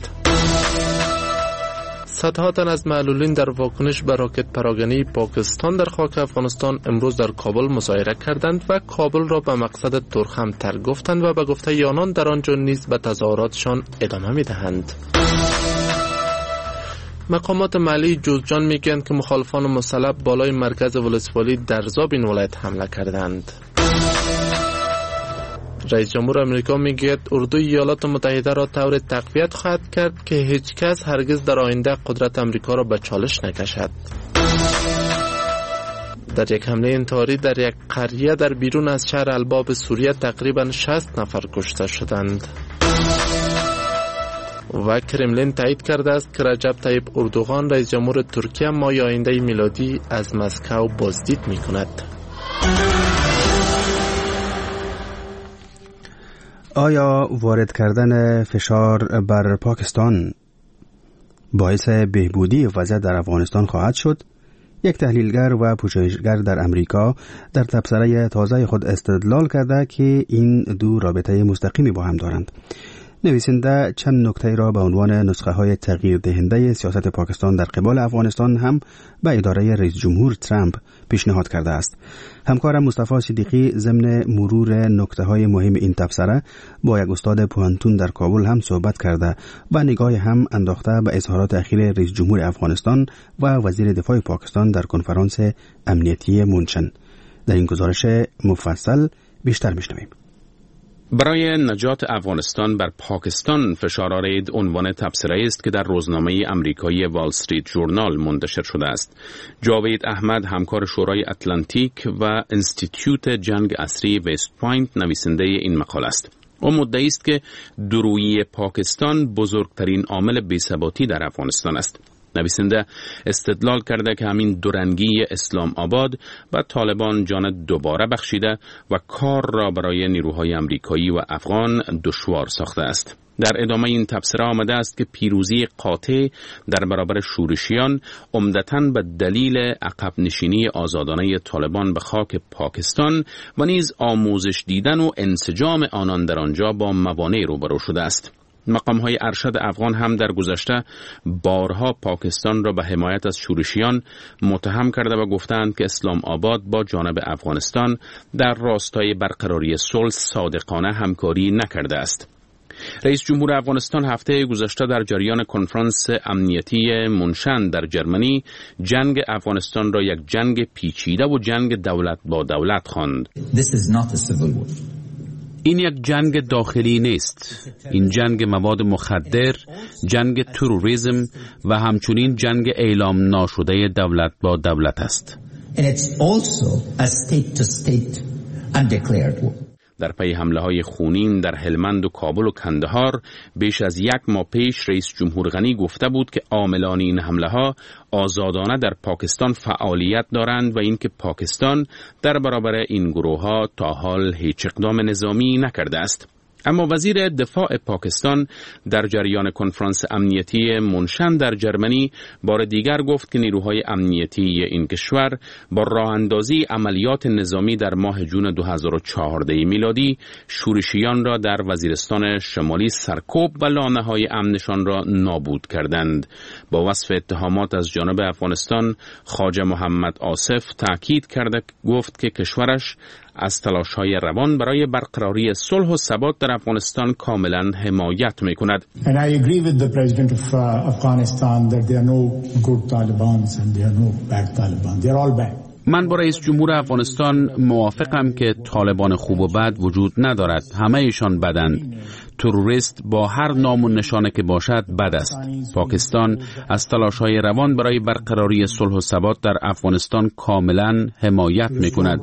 Speaker 2: صدها تن از معلولین در واکنش به راکت پراکنی پاکستان در خاک افغانستان امروز در کابل مظاهره کردند و کابل را به مقصد ترخم تر گفتند و به گفته آنان در آنجا نیز به تظاهراتشان ادامه می‌دهند. مقامات محلی جوزجان میگویند که مخالفان مسلح بالای مرکز ولسوالی در زاب این ولایت حمله کردند. رئیس جمهور امریکا میگوید اردوی ایالات متحده را طور تقویت خواهد کرد که هیچ کس هرگز در آینده قدرت امریکا را به چالش نکشد. در یک حمله انتحاری در یک قریه در بیرون از شهر الباب سوریه تقریبا 60 نفر کشته شدند. و کرملین تایید کرده است که رجب طیب اردوغان رئیس جمهور ترکیه ماه آینده میلادی از مسکو بازدید می کند.
Speaker 1: آیا وارد کردن فشار بر پاکستان باعث بهبودی وضعیت در افغانستان خواهد شد؟ یک تحلیلگر و پژوهشگر در امریکا در تبصره تازه خود استدلال کرده که این دو رابطه مستقیمی با هم دارند. نویسنده چند نکته را به عنوان نسخه های تغییر دهنده سیاست پاکستان در قبال افغانستان هم به اداره رئیس جمهور ترامپ پیشنهاد کرده است. همکارم مصطفی صدیقی ضمن مرور نکته های مهم این تبصره با یک استاد پوهنتون در کابل هم صحبت کرده و نگاه هم انداخته به اظهارات اخیر رئیس جمهور افغانستان و وزیر دفاع پاکستان در کنفرانس امنیتی مونشن. در این گزارش مفصل بیشتر میشنویم.
Speaker 14: برای نجات افغانستان بر پاکستان فشار آرید عنوان تبصره است که در روزنامه آمریکایی وال استریت ژورنال منتشر شده است. جاوید احمد، همکار شورای اتلانتیک و انستیتیوت جنگ عصری وست پوینت، نویسنده این مقاله است. او مدعی است که دورویی پاکستان بزرگترین عامل بی‌ثباتی در افغانستان است. نویسنده استدلال کرده که همین دورنگی اسلام آباد و طالبان جان دوباره بخشیده و کار را برای نیروهای امریکایی و افغان دشوار ساخته است. در ادامه این تبصره آمده است که پیروزی قاطع در برابر شورشیان عمدتاً به دلیل عقب نشینی آزادانه طالبان به خاک پاکستان و نیز آموزش دیدن و انسجام آنان در آنجا با موانع روبرو شده است. مقام‌های ارشد افغان هم در گذشته بارها پاکستان را به حمایت از شورشیان متهم کرده و گفتند که اسلام آباد با جانب افغانستان در راستای برقراری صلح صادقانه همکاری نکرده است. رئیس جمهور افغانستان هفته گذشته در جریان کنفرانس امنیتی مونشن در جرمنی جنگ افغانستان را یک جنگ پیچیده و جنگ دولت با دولت خواند. این یک جنگ داخلی نیست. این جنگ مواد مخدر، جنگ تروریسم و همچنین جنگ اعلام ناشده دولت با دولت است. در پی حمله‌های خونین در هلمند و کابل و کندهار بیش از یک ماه پیش رئیس جمهور غنی گفته بود که عاملان این حمله‌ها آزادانه در پاکستان فعالیت دارند و اینکه پاکستان در برابر این گروه‌ها تا حال هیچ اقدام نظامی نکرده است. اما وزیر دفاع پاکستان در جریان کنفرانس امنیتی مونشن در جرمنی بار دیگر گفت که نیروهای امنیتی این کشور با راه اندازی عملیات نظامی در ماه جون 2014 میلادی شورشیان را در وزیرستان شمالی سرکوب و لانه‌های امنشان را نابود کردند. با وصف اتهامات از جانب افغانستان، خواجه محمد آصف تاکید کرده گفت که کشورش از تلاش‌های روان برای برقراری صلح و ثبات در افغانستان کاملا حمایت می‌کند.
Speaker 15: And I agree with the president of Afghanistan that there are no good Talibans and there are no bad Taliban. They are all bad.
Speaker 14: من با رئیس جمهور افغانستان موافقم که طالبان خوب و بد وجود ندارد. همه ایشان بدند. تروریست با هر نام و نشانه که باشد بد است. پاکستان از تلاش‌های روان برای برقراری صلح و ثبات در افغانستان کاملا حمایت می‌کند.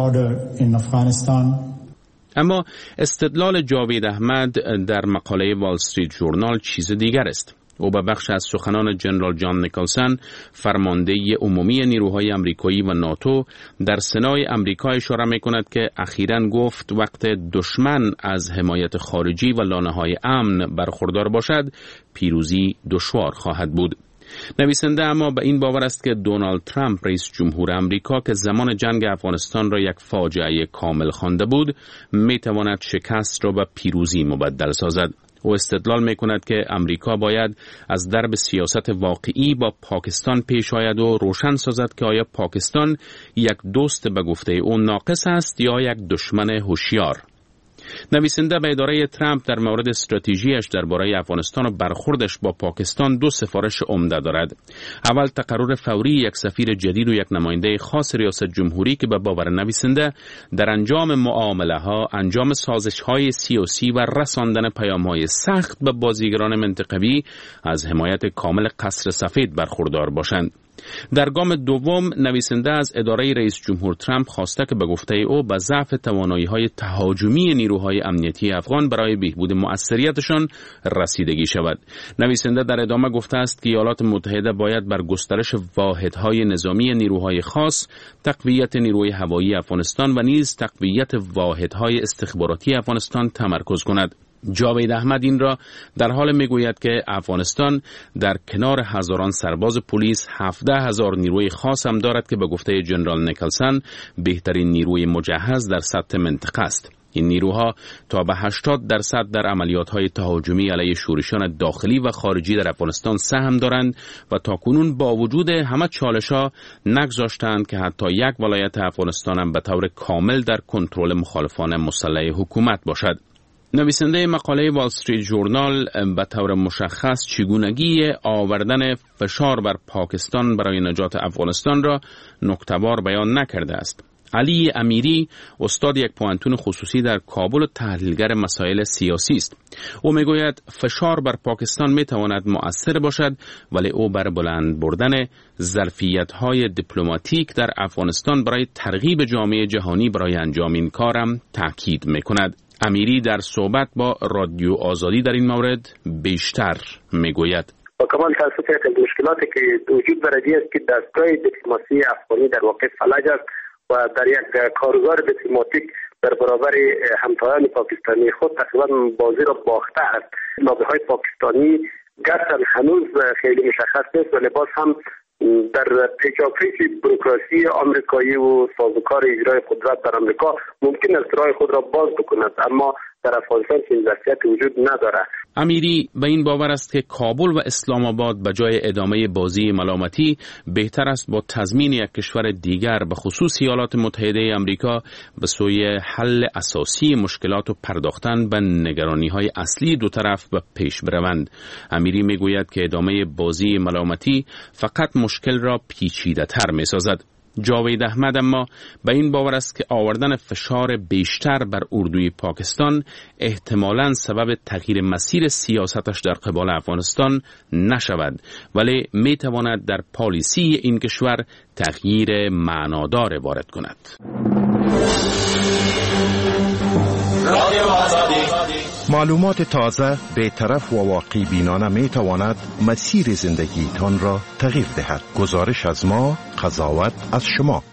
Speaker 14: اما استدلال جاوید احمد در مقاله وال استریت ژورنال چیز دیگر است. او به بخش از سخنان جنرال جان نیکلسن، فرمانده عمومی نیروهای آمریکایی و ناتو در سنای آمریکا اشاره می‌کند که اخیراً گفت وقت دشمن از حمایت خارجی و لانه‌های امن برخوردار باشد، پیروزی دشوار خواهد بود. نویسنده اما به این باور است که دونالد ترامپ رئیس جمهور آمریکا که زمان جنگ افغانستان را یک فاجعه کامل خوانده بود، می‌تواند شکست را به پیروزی مبدل سازد. او استدلال می‌کند که آمریکا باید از درب سیاست واقعی با پاکستان پیش آید و روشن سازد که آیا پاکستان یک دوست به گفته او ناقص است یا یک دشمن هوشیار. نویسنده به اداره ترامپ در مورد استراتژیش درباره افغانستان و برخوردش با پاکستان دو سفارش عمده دارد. اول تقرر فوری یک سفیر جدید و یک نماینده خاص ریاست جمهوری که به باور نویسنده در انجام معامله‌ها، انجام سازش‌های سیاسی و رساندن پیام‌های سخت به بازیگران منطقوی از حمایت کامل قصر سفید برخوردار باشند. در گام دوم نویسنده از اداره رئیس جمهور ترامپ خواسته که به گفته او به ضعف توانایی‌های تهاجمی نیروهای امنیتی افغان برای بهبود مؤثریتشان رسیدگی شود. نویسنده در ادامه گفته است که ایالات متحده باید بر گسترش واحدهای نظامی نیروهای خاص، تقویت نیروی هوایی افغانستان و نیز تقویت واحدهای استخباراتی افغانستان تمرکز کند. جاوید احمد این را در حال میگوید که افغانستان در کنار هزاران سرباز پلیس 17,000 نیروی خاص هم دارد که به گفته جنرال نیکلسن بهترین نیروی مجهز در سطح منطقه است. این نیروها تا به 80% در عملیات‌های تهاجمی علیه شورشیان داخلی و خارجی در افغانستان سهم دارند و تاکنون با وجود همه چالش‌ها نگذاشتند که حتی یک ولایت افغانستان هم به طور کامل در کنترل مخالفان مسلح حکومت باشد. نویسنده مقاله وال استریت ژورنال به طور مشخص چگونگی آوردن فشار بر پاکستان برای نجات افغانستان را نکته‌وار بیان نکرده است. علی امیری استاد یک پوانتون خصوصی در کابل و تحلیلگر مسائل سیاسی است. او میگوید فشار بر پاکستان میتواند مؤثر باشد، ولی او بر بلند بردن ظرفیت‌های دیپلماتیک در افغانستان برای ترغیب جامعه جهانی برای انجام این کارم تاکید میکند. امیری در صحبت با رادیو آزادی در این مورد بیشتر میگوید.
Speaker 16: با کمال تاسف که مشکلاتی که وجود دارد است که دستگاه دیپلماسی افغانی در واقع فلج است و در یک کارزار دیپلماتیک در برابر همتایان پاکستانی خود تقریبا بازی را باخته است. لابی‌های پاکستانی گرچه هنوز خیلی مشخص نیست ولی باز هم در پیچاپیچ بروکراسی آمریکایی و سازوکار اجرای قدرت در آمریکا ممکن است راه خود را باز بکند، اما در افغانستان این وضعیت وجود نداره.
Speaker 14: امیری به این باور است که کابل و اسلام آباد به جای ادامه بازی ملامتی بهتر است با تضمین یک کشور دیگر به خصوص ایالات متحده آمریکا به سوی حل اساسی مشکلات و پرداختن به نگرانی‌های اصلی دو طرف به پیش بروند. امیری میگوید که ادامه بازی ملامتی فقط مشکل را پیچیده‌تر می‌سازد. جاوید احمد اما به این باور است که آوردن فشار بیشتر بر اردوی پاکستان احتمالاً سبب تغییر مسیر سیاستش در قبال افغانستان نشود، ولی می تواند در پالیسی این کشور تغییر معنادار وارد کند.
Speaker 7: معلومات تازه، بی‌طرف و واقع بینانه می تواند مسیر زندگی تان را تغییر دهد. گزارش از ما، قضاوت از شما.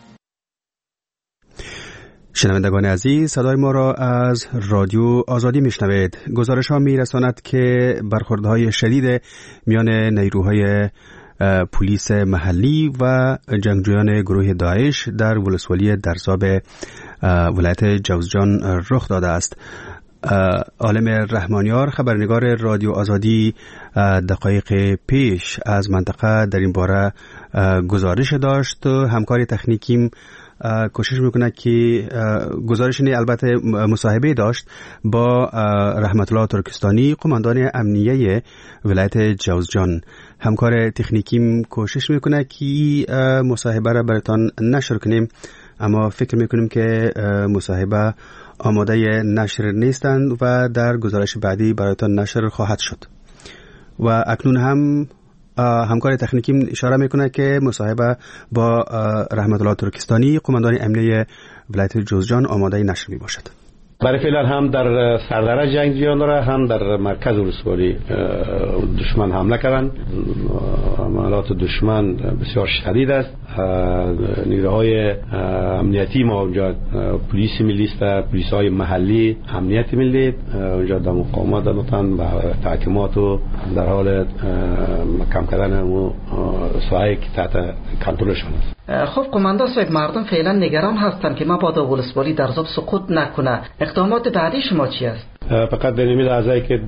Speaker 1: شنوندگان عزیز، صدای ما را از رادیو آزادی میشنوید. گزارش ها میرساند که برخوردهای شدید میان نیروهای پلیس محلی و جنگجویان گروه داعش در ولسوالی درزاب ولایت جوزجان رخ داده است. عالم رحمانیار، خبرنگار رادیو آزادی، دقایق پیش از منطقه در این باره گزارش داشت. همکار تکنیکیم کوشش میکنه که گزارش البته مصاحبه داشت با رحمت الله ترکستانی، قماندان امنیه ولایت جوزجان. همکار تکنیکیم کوشش میکنه که مصاحبه را براتان نشر کنیم، اما فکر میکنیم که مصاحبه آماده نشر نیستند و در گزارش بعدی براتان نشر خواهد شد. و اکنون هم همکار تکنیکیم اشاره میکنه که مصاحبه با رحمت الله ترکستانی، قماندان امنیه ولایت جوزجان، آماده نشر می باشد.
Speaker 17: برای فعلا هم در سردره جنگجویان داره، هم در مرکز ولسوالی دشمن حمله کردن. حملات دشمن بسیار شدید است. نیروهای امنیتی ما اونجا پلیس ملی است، پلیس های محلی، امنیت ملی اونجا در مقاومت دارن و تحکیمات و در حال کم کردن و ساحه که تحت کنترلشون است.
Speaker 18: خب قماندان صاحب، مردم فعلا نگران هستند که مبادا ولسوالی در ضبط سقوط نکنه. اقدامات بعدی شما چی است؟
Speaker 17: فقط در این لحظه که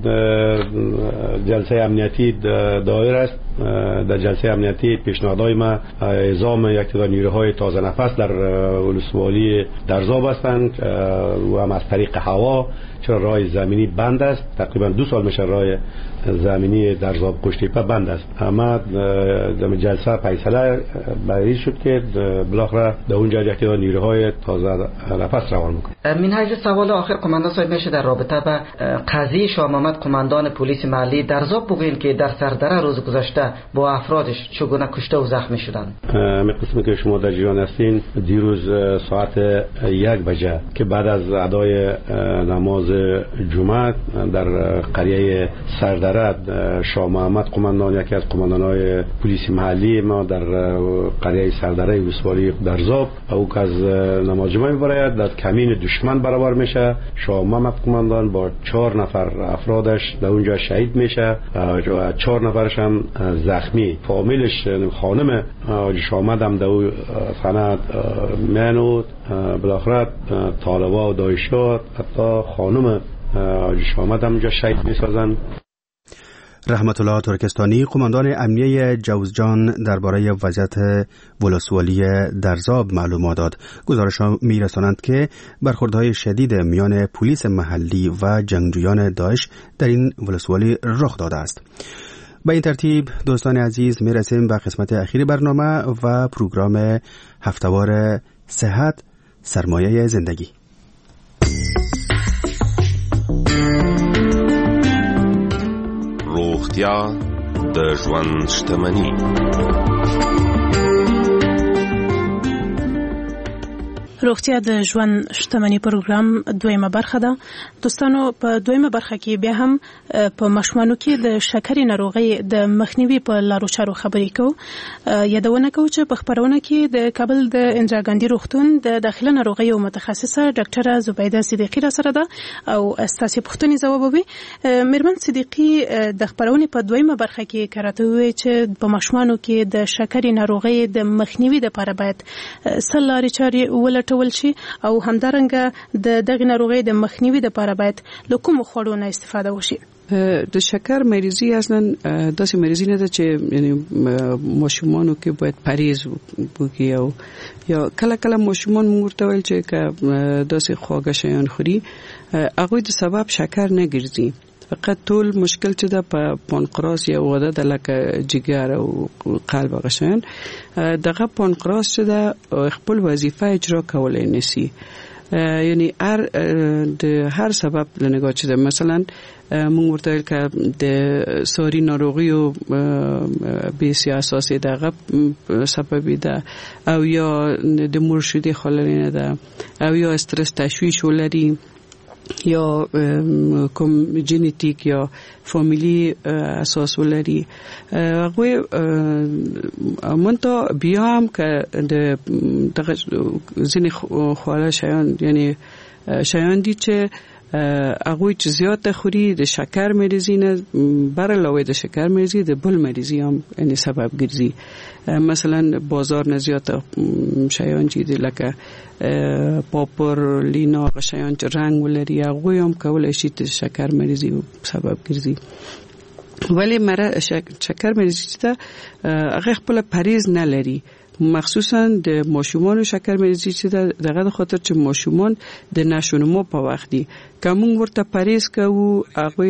Speaker 17: جلسه امنیتی دایر است، در جلسه امنیتی پیشنهادهای ما اعزام یک تعداد نیروهای تازه نفس در ولسوالی درزاب هستند و هم از طریق هوا، چرا راه زمینی بند است. تقریبا 2 سال میشه راه زمینی درزاب قشتیپه بند است. اما در جلسه فیصله بری شد که بالاخره در اونجا یک تعداد نیروهای تازه نفس روان میکنه.
Speaker 18: من حیث سوال آخر قماندان صاحب میشه در رابطه با قضیه شاه محمد قماندان پلیس محلی درزاب بگوین که در سردره روز گذشته با افرادش چگونه کشته و زخمی شدند.
Speaker 17: می قسمی که شما در جریان هستین، دیروز ساعت 1 بجه که بعد از ادای نماز جمعه در قریه سردره شاه محمد قماندان، یکی از قماندانای پلیس محلی ما در قریه سردره ولسوالی درزاب، او که از نماز جمعه میبراید در کمین دشمن برابر میشه. شاه محمد قماندان با 4 نفر افرادش در اونجا شهید میشه و 4 نفرش هم زخمی. فامیلش خانم شاه محمد هم در اون سند مینود. بالاخره طالبا و داعشات حتی خانم شاه محمد هم اونجا شهید میسازن.
Speaker 1: رحمت الله ترکستانی، قماندان امنیه جوزجان، درباره وضعیت ولسوالی درزاب معلومات داد. گزارش‌ها می‌رسانند که برخوردهای شدید میان پلیس محلی و جنگجویان داعش در این ولسوالی رخ داده است. به این ترتیب دوستان عزیز میرسیم به قسمت اخیر برنامه و پروگرام هفته‌وار صحت، سرمایه زندگی.
Speaker 19: روغتیا د ژوند شتمني.
Speaker 20: روغتیا د ژوند شتمني پروګرام دویمه برخه ده. دوستانو، په دویمه برخه کې بیا هم په ماشومانو کې د شکرې ناروغۍ د مخنیوي په لارو چارو خبرې کوو. یادونه کوو چې په خبرونه کې د کابل د اندرا ګاندي روغتون د داخله ناروغیو متخصصه ډاکټره زبیده صدیقی را سره ده او ستاسو پوښتنې ځوابوي. میرمن صدیقی د خبرونه په دویمه برخه کې کراته وی چې په ماشومانو کې د شکرې ناروغۍ د مخنیوي لپاره باید سلاري چاري ولټ شي او همدارنګه د دغه ناروغۍ د مخنیوي لپاره باید له کوم خوړو نه استفاده وشي.
Speaker 21: د شکر مریضي اصلا داسې مریضي نه ده چې یعنی ماشومانو کې باید پرهیز وکړي او یا کله کله ماشومان ورته ویل چې داسې خواږه شیان خوري هغه د سبب شکر نه ګرځي. فقط ټول مشکل چې د پانکراس یا غده د لکه جګر او قلب غشن دغه پانکراس چې د خپل وظیفه اجرا کولای نشي. یعنی هر سبب لنگاه چیده، مثلا مونږ ورته که د ساری ناروغي او بیسي اساسي دغه سبب ده او یا د مرشدي خلل نه ده او یا استرس تشویش ولري یا کوم جنیتیک یا فامیلی اساس ولري. هغه مونته بیا هم که دغه ځینې خواړه شیان یعنی شیان دي چې هغه چې زیات خوري د شکر مریضی نه بر علاوه د شکر مریضی د بل مریضی هم یعنی سبب ګرځي. مثلا بازار نه زیات شیان چې لکه پاپر لینا شیان چې رنگ ولري هغه هم کولای شي د شکر مریضی سبب ګرځي. ولی شکر مریضی ته هغه خپل پرهیز نه لري مخصوصا د ماشومان شکر مریضي چې دغه خاطر چې ماشومان د نشونمو په وخت دي کوم ورته پریز کوو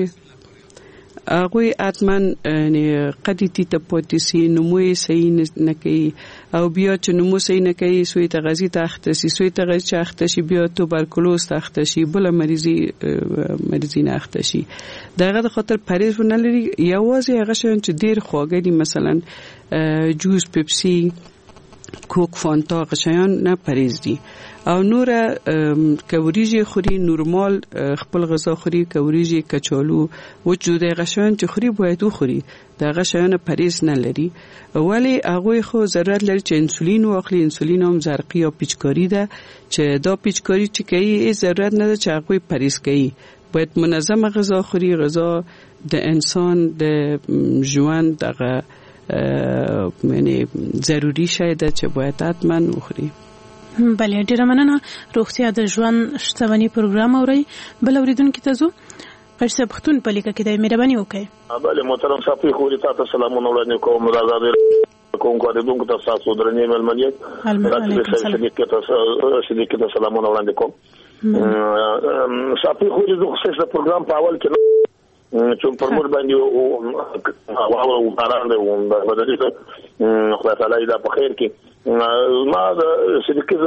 Speaker 21: هغه اتمن قدیتی ته پوتسی نموي صحیح نه کوي او بیا چې نمو صحیح نه کوي سوی تغذیه تختشي سوی تغذیه تختشي بیا توبرکلوز تختشي بل مریضی نه تختشي دغه خاطر پریز نه لري یوازې هغه شان چې ډیر خواږه دي مثلا جوس پپسی کوک فانتا غشیان نه پریز دي او نور کوریجی خوري نورمال خپل غذا خوري کوریجی کچالو وجود غشیان چې خوري باید وخوري دا غشیان پریز نه لري ولی هغه خو ضرورت لري چې انسولین واخلي انسولین هم زرقی یا پیچکاری ده چې دا پیچکاری چې کوي ضرورت نه ده چې هغه پریز کوي باید منظم غذا خوري غذا د انسان د ژوند دغه یعنی ضروری شی ده چې باید حتما وخوري.
Speaker 20: بله ډیره مننه. روغتیا د ژوند شتمنۍ پروګرام اوري بل اوریدونکو ته زو پښتو پښتون په لیکه کې د مهرباني وکړئ.
Speaker 3: بله محترم صاحب خو تاسو سلامونه وړاندې کوم راځي کوم کو اوریدونکو ته تاسو درنې ملمنیت صدیق ته سلامونه وړاندې کوم. صاحب خو د خصوصي پروګرام په اول کې چون پر مور باندې او قرار دی و بدري خدای تعالی دا په خیر کې ما صدیق د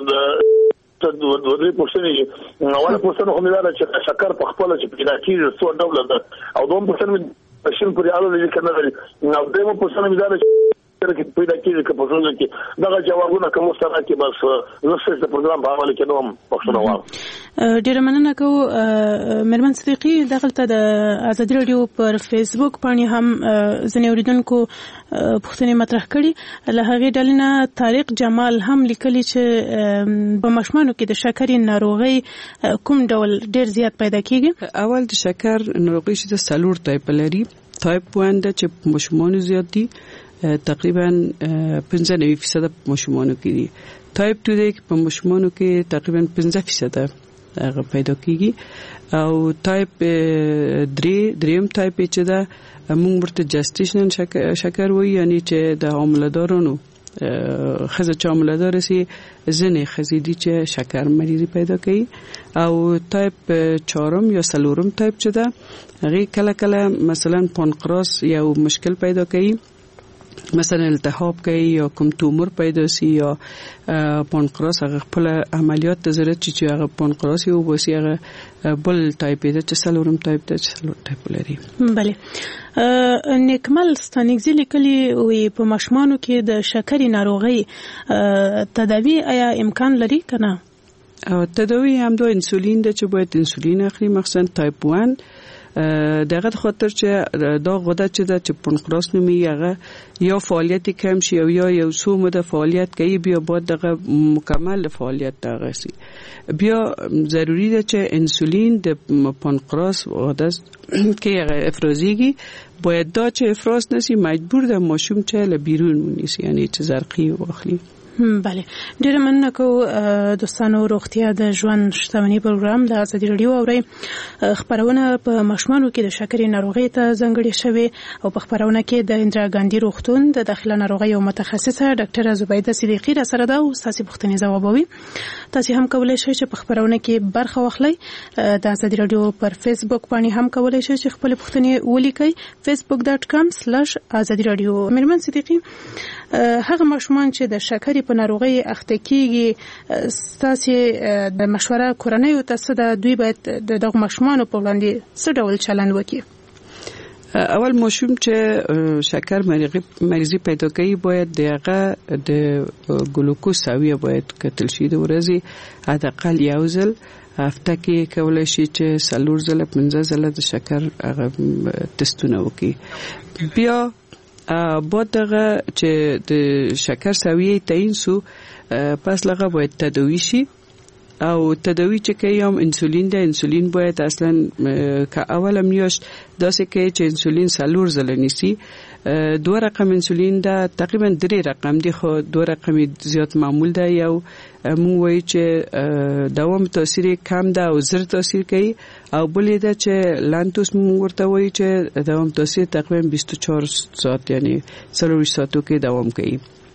Speaker 3: دوه پرسنټ اوله پرسنټ هم دا چې شکر په خپل چې پیدا کیږي څو ډول ده او دوه پرسنټ شین پرې اړه لري کنه نو دوه پرسنټ دا چې پیدا کیږي که په څنګه کې دا جوابونه کوم سره کې بس زه د پروګرام په حواله کې نوم پښتو وام.
Speaker 20: ډیره مننه کو مرمن صدیقی دغلته د ازادي رادیو پر فیسبوک باندې هم ځنې اوریدونکو پوښتنې مطرح کړي له هغې ډلې نه طارق جمال هم لیکلي چې په ماشومانو کې د شکرې ناروغۍ کوم ډول ډیر زیات پیدا کیږي.
Speaker 21: اول د شکر ناروغۍ چې د سلور ټایپ لري ټایپ 1 د چې ماشومانو زیات دي تقریبا 95% ماشومانو کې دي. ټایپ 2 د په ماشومانو کې تقریبا 15% هغه پیدا کیږي او ټایپ 3 دریم ټایپ چې دا موږ ورته جسټیشنل شکر وایي یعنی چې د حامله‌دارانو خزه چې حامله‌دار سي ځنې خزيدي چې شکر مریضي پیدا کوي او ټایپ 4 یا سلورم ټایپ چې دا هغه کله کله مثلا پانکراس یو مشکل پیدا کوي مثلا التهاب کوي یا کوم تومور پیدا سي یا پانکراس هغه خپل عملیات ته ضرورت چې هغه پانکراس یو وسی هغه بل ټایپ دی چې سلورم ټایپ دی چې سلور ټایپ لري. بله
Speaker 20: نیکمل ستانګزي لیکلي وي په ماشومانو کې د شکرې ناروغۍ تداوی آیا امکان لري کنه؟
Speaker 21: او تداوی هم د انسولین د چې باید انسولین اخلي مخصوصا ټایپ 1 دغه خاطر چې دا غده چې د پانکراس نومي هغه یا فعالیت کم شي او یا یو څو مده فعالیت کوي بیا باید دغه مکمل فعالیت دغه شي بیا ضروری ده چې انسولین د پانکراس غده کې هغه افرازيږي باید دا چې افراز نشي مجبور ده ماشوم چې له بیرون ونیسي یعنی چې زرقي واخلي.
Speaker 20: بله ډیره مننه کو دوستانو. روغتیا د ژوند شتمنۍ پروګرام د ازادي رادیو اوري خبرونه په ماشومانو کې د شکرې ناروغۍ ته ځانګړې شوی او په خبرونه کې د اندرا ګاندي روغتون د داخله ناروغۍ او متخصصه ډاکټر زبیده صدیقی را سره دا او تاسو پوښتنې ځوابوي. تاسو هم کولای شئ چې په خبرونه کې برخه واخلئ. د ازادي رادیو پر فیسبوک باندې هم کولای شئ چې خپل پوښتنې ولیکئ facebook.com/azadi-radio. مرمن صدیقی هغه ماشومان چې د شکرې په ناروغۍ اخته کیږي تاسو د مشوره کورنۍ او تاسو د دوی باید دغه ماشومان په وړاندې څه ډول چلند وکړي؟
Speaker 21: اول ماشوم چې شکر مریضي پیدا کوي باید دغه د ګلوکوز سویه باید کتل شي د ورځې حداقل یو ځل هفته کې کولای شي چې 4 ځله 15 ځله د شکر هغه تستونه وکړي. بیا بعد دغه چې د شکر سویه تعیین سو پس لغه باید تداوی شي او تداوی چې کوي هم انسولین ده. انسولین باید اصلا که اول میاشت داسې کوي چې انسولین 4 ځله نیسي. 2 رقم انسولین ده تقریبا 3 رقم دي خو 2 رقم زیات معمول ده. یو مو وایي چې دوام تاثیر کم ده او زر تاثیر کوي او بلې ده چې لانتوس مو ورته وایي چې دوام تاثیر تقریبا 24 ساعت یعنی 3 ساعتو کې دوام کوي.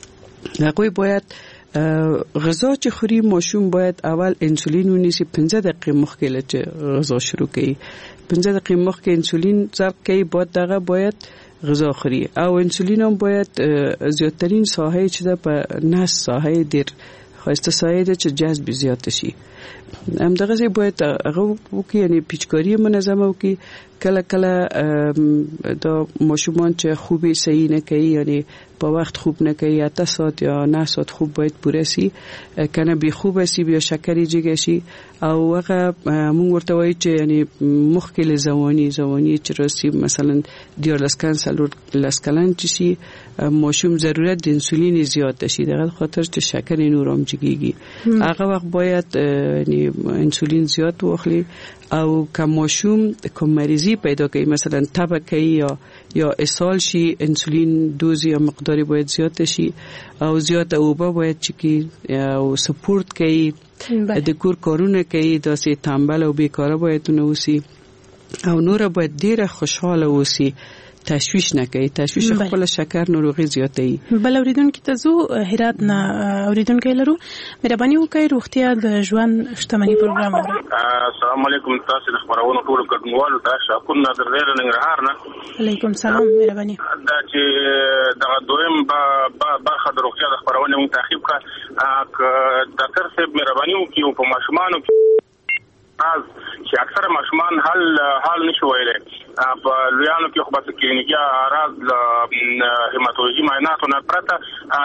Speaker 21: هغوی باید غذا چې خوري ماشوم باید اول انسولین ونیسي 15 دقیقې مخکې له غذا شروع کوي 15 دقیقې مخکې انسولین ضرب کوي باید غذا خوري او انسولین هم باید زیاترین ساحه چې ده په نس ساحه ډیر خواسته ساحه ده چې جذب زیات شي همدغه ځای باید هغه وکړي یعنی پیچکاری منظمه وکړي کله کله دا ماشومان چې خوبی صحیح نه کوي یعنی په وخت خوب نه کوي 8 ساعت یا 9 ساعت خوب باید پوره شي کنه بي خوب شي بیا شکرې جګ شي او هغه مونږ ورته وایي چې یعنی مخکې زوانی چې راسي مثلا د لسکلن چې شي ماشوم ضرورت د انسولین زیات شي دغه خاطر چې شکر نورم جګيږي هغه وخت باید یعنی انسولین زیات واخلي او که ماشوم کوم مریضی پیدا کوي مثلا تب کوي یا اسهال شي انسولین دوز یا مقداری باید زیات شي او زیات اوبه باید چکی او سپورت کوي د کور کارونه کوي داسې تنبل او بیکاره باید نه وسی او نور باید ډیره خوشاله وسی تشویش نه کوي تشویش خپل شکر ناروغي زیاتوي
Speaker 20: بل اوریدونکو ته زو هرات نه اوریدونکو لرو مهرباني وکړئ روغتیا د ژوند شتمنۍ پروګرام
Speaker 6: السلام علیکم تاسو د خبرونو ټول کډنوالو ته شکر نظر لري ننګرهار نه
Speaker 20: علیکم سلام مهرباني
Speaker 6: دا چې د دویم برخه د روغتیا د خبرونو مون تعقیب کا ډاکټر صاحب مهرباني وکړئ په ماشومانو از چې اکثر ماشومان حل نشي ویلای په لویانو کې خو بس کلینیکي اعراض هیماتولوژي معاینات نه پرته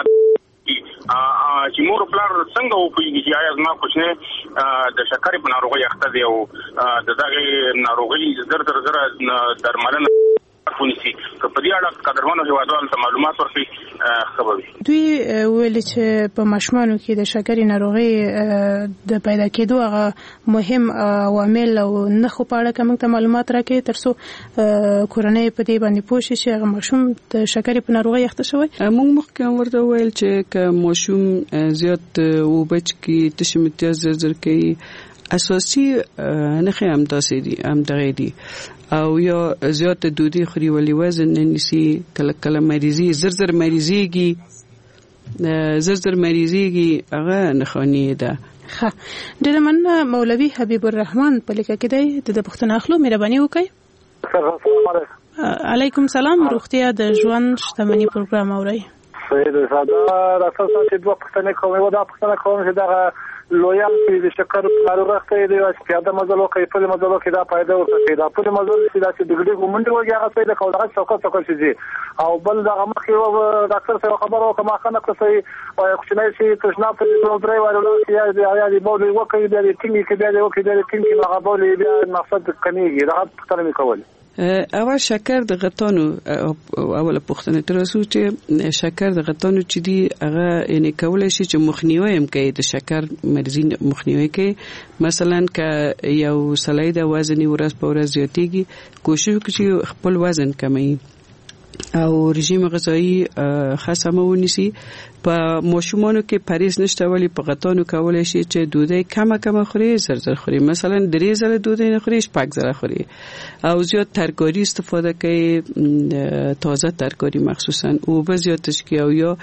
Speaker 6: چې مور پلار څنګه وپوهیږي چې آیا زما کوچنی د شکرې په ناروغۍ اخته دی او د دغه ناروغۍ زر درملنه ونیسي که په دې اړه قدرمنو هیوادوالو ته معلومات ورکړي خبروي
Speaker 20: دوی ویل چې په ماشومانو کې د شکرې ناروغۍ د پیدا کېدو هغه مهم عوامل او نښو په اړه موږ ته معلومات راکړي ترڅو کورنۍ په دې باندې پوه شي چې هغه ماشوم د شکرې په ناروغۍ اخته شوی
Speaker 21: موږ مخکې ورته ویل چې که ماشوم زیات وبچ کې تشم امتیاز زر کوي اساسي نښې هم دغه دي او یا زیات دودی خوري ولی وزن ننسي کله مریضي زر مریضيږي هغه نخونی ده
Speaker 20: ښه ډېر مننه مولوي حبیب الرحمن په لیکه کې دی د پښتون اخلو مهرباني وکړئ علیکم سلام روغتیا د ژوند شتمنۍ پروګرام اورئ
Speaker 22: سید ساده راځه چې دوه پښتنه کومه چې دا لویان چې د شکر ناروغ راځي دی چې پیاده مزل کوي په مزل کې دا پیدا ورته دا په مزل چې دا چې دګړي ګومنډ وږي هغه څه د کوډه څوک شي او بل دا مخکې ډاکټر سره خبرو کومه خنه کوي او کوچنی چې تشنا په دې درې وایو چې یا دی بوله وکړي د ټینګ کې دی وکړي د ټینګ کې هغه بوله بیا مقصد کمیږي دا څه نه کول
Speaker 21: اول شکر د غټانو اوله پوښتنه تر اوسه چې شکر د غټانو چې دی هغه یعنی کولای شي چې مخنیوي هم کوي د شکر مرزي مخنیوي کوي مثلا که یو سړی د وزن ورځ په ورځ زیاتېږي کوشش وکړي چې خپل وزن کموي او رژیم غذایی خاصه ونیسي په ماشومانو کې پریز نشته ولی په غټانو کولای شي چې دوده کمه خوري زر خوري مثلا 3 ځله دوده نه خوري 5 ځله خوري او زیات ترکاری استفاده کوي تازه ترکاری مخصوصا او به زیاتش کوي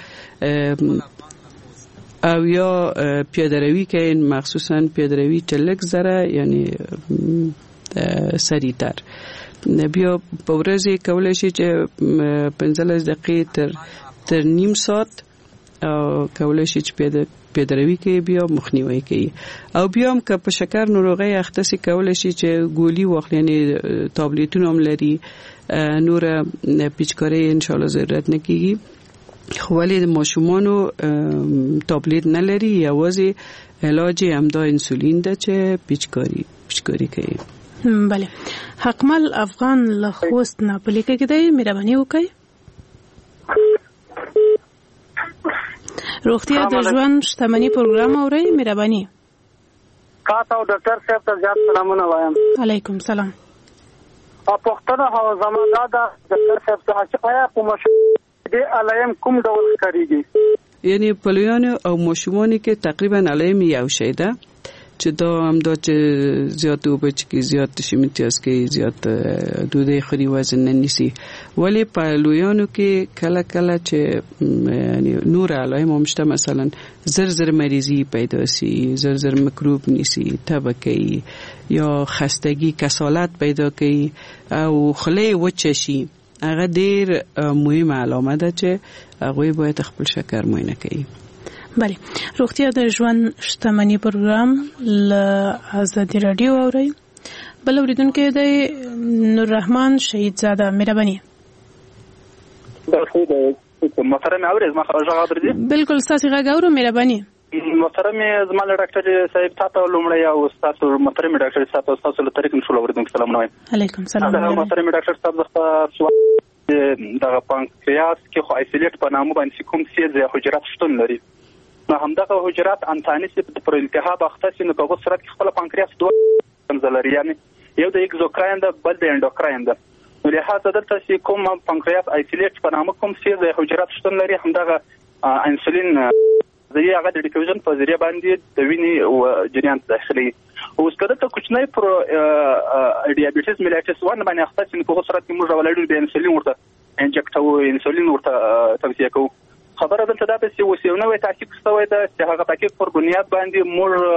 Speaker 21: او یا پیاده روی کوي مخصوصا پیاده روی چلک زره یعنی سریعتر بیا په ورځ کولای شي چې 15 دقیقې تر نیم ساعت او کولای شي چې پیدروي کوي بیا مخنیوي کوي او بیا هم که په شکر ناروغي اخته سي کولای شي چې ګولي واخلي یعنی ټابلیټونه هم لري نور پیچکاري ان شاء الله ضرورت نه کیږي خو ولې د ماشومانو ټابلیټ نه لري یوازې علاج هم دا انسولین ده چې پیچکاري کوي
Speaker 20: بله حقمل افغان له خوست نه په لیکه کې دی مهرباني وکړئ روغتیا د ژوند شتمنۍ پروګرام اورئ مهرباني
Speaker 22: تاسو ډاکټر صاحب ته زیات سلامونه وایم
Speaker 20: علیکم سلام
Speaker 22: پښتنه هو زموږ دا ډاکټر صاحب ته چې آیا په مشهور دي علائم کوم ډول ښکاريږي
Speaker 21: یعنی په لویانو او ماشومانو کې تقریبا علائم یو شی ده چې دا هم دا چې زیات اوبه چې زیات شي امتیاز کې زیات ډوډۍ خوري وزن نه نیسي. ولی په لویانو کې کله کله چې یعنی نور علائم هم شته، مثلا زر مریضی پیدا سی، زر میکروب نیسی، تب کوي یا خستگی کسالت پیدا کوي او خله وچه شي. هغه ډیر مهمه علامه ده چې هغه باید خپل شکر معاینه کوي.
Speaker 20: بله، روغتیا د ژوند شتمنۍ پروګرام له آزادي رادیو اوري. بل اوریدونکو د نور رحمان شهید زاده مهرباني.
Speaker 9: محترم اورز ما خبر غاړه
Speaker 20: بالکل ساسي غاړه مهرباني.
Speaker 9: محترم زمال ډاکټر صاحب تاسو لومړی او تاسو محترم ډاکټر صاحب تاسو له طریق نشو اوریدونکو سلام علیکم.
Speaker 20: علیکم سلام.
Speaker 9: محترم ډاکټر صاحب سوال د پانکریاس کې خو ایسولیټ په نامه باندې کوم سیل حجرات شتون لري. نو همدغه حجرات انتانیس پر التهاب اخته سي، نو په صورت کې خپل پانکریاس دوه کنزلري، یعنی یو د اگزوکراین ده بل د اندوکراین ده. نو لهدا دلته چې کوم پانکریاس ایسولیټ په نامه کوم سیل حجرات شتون لري، همدغه انسولین زیه هغه د ډیفیوژن په ذریعہ باندې د وینې جریان داخلي. اوس کله ته کوچنی پر ډیابیټس میلایټس 1 باندې اخته سي، په صورت کې موږ ولایډو د انسولین ورته انجکټو، انسولین ورته توصیه کوو. خبره دلته دا چې وسیونه وي تحقیق شوی ده چې هغه تحقیق پر بنیاد باندې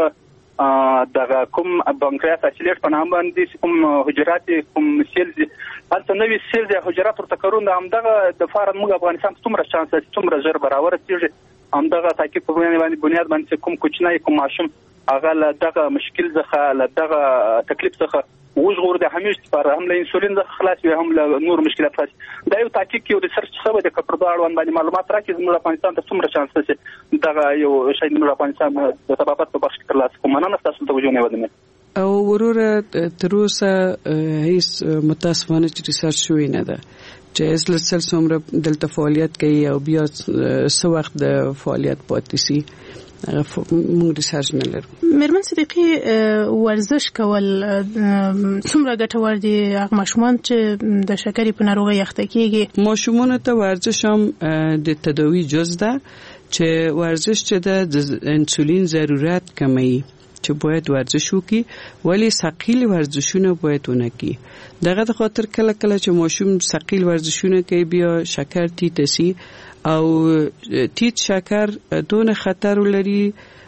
Speaker 9: موږ دغه کوم پانکریاس ایسولیټ په نام باندې کوم حجرات کوم سیلز هلته نوې سیلز یا حجرات ورته کارون همدغه د فارم موږ افغانستان څومره شانس لري څومره ژر برابر کیږي. همدغه تحقیق په بنیاد باندې کوم کوچنی کوم ماشوم هغه له دغه مشکل څخه له دغه تکلیف څخه وژغور د همیش لپاره هم له انسولین څخه خلاص وي، هم له نور مشکلات خلاص. دا یو تحقیق یو ریسرچ شوی د کپردا اړوند باندې معلومات راکړي زموږ افغانستان ته څومره شانس لري دغه یو شی زموږ افغانستان د طبابت په بخش کې ترلاسه کوم. مننه تاسو ته توجه نه ودنه
Speaker 21: او وروره تر اوسه هیڅ متاسفانه چې ریسرچ شوی نه ده چې اسلسل څومره دلته فعالیت کوي او بیا څو وخت د فعالیت پاتې سي. موږ ریسرچ نه لرو.
Speaker 20: مېرمن صدیقي، ورزش کول څومره ګټور دي هغه ماشومان چې د شکرې په ناروغۍ اخته کیږي؟
Speaker 21: ماشومانو ته ورزش هم د تداوی جز ده چې ورزش چې د انسولین ضرورت کموي چې باید ورزش وکړي، ولی ثقیل ورزشونه باید ونه کړي. دغه د خاطر کله کله چې ماشوم ثقیل ورزشونه کوي بیا شکر ټیټ شي او ټیټ شکر دونه خطر لري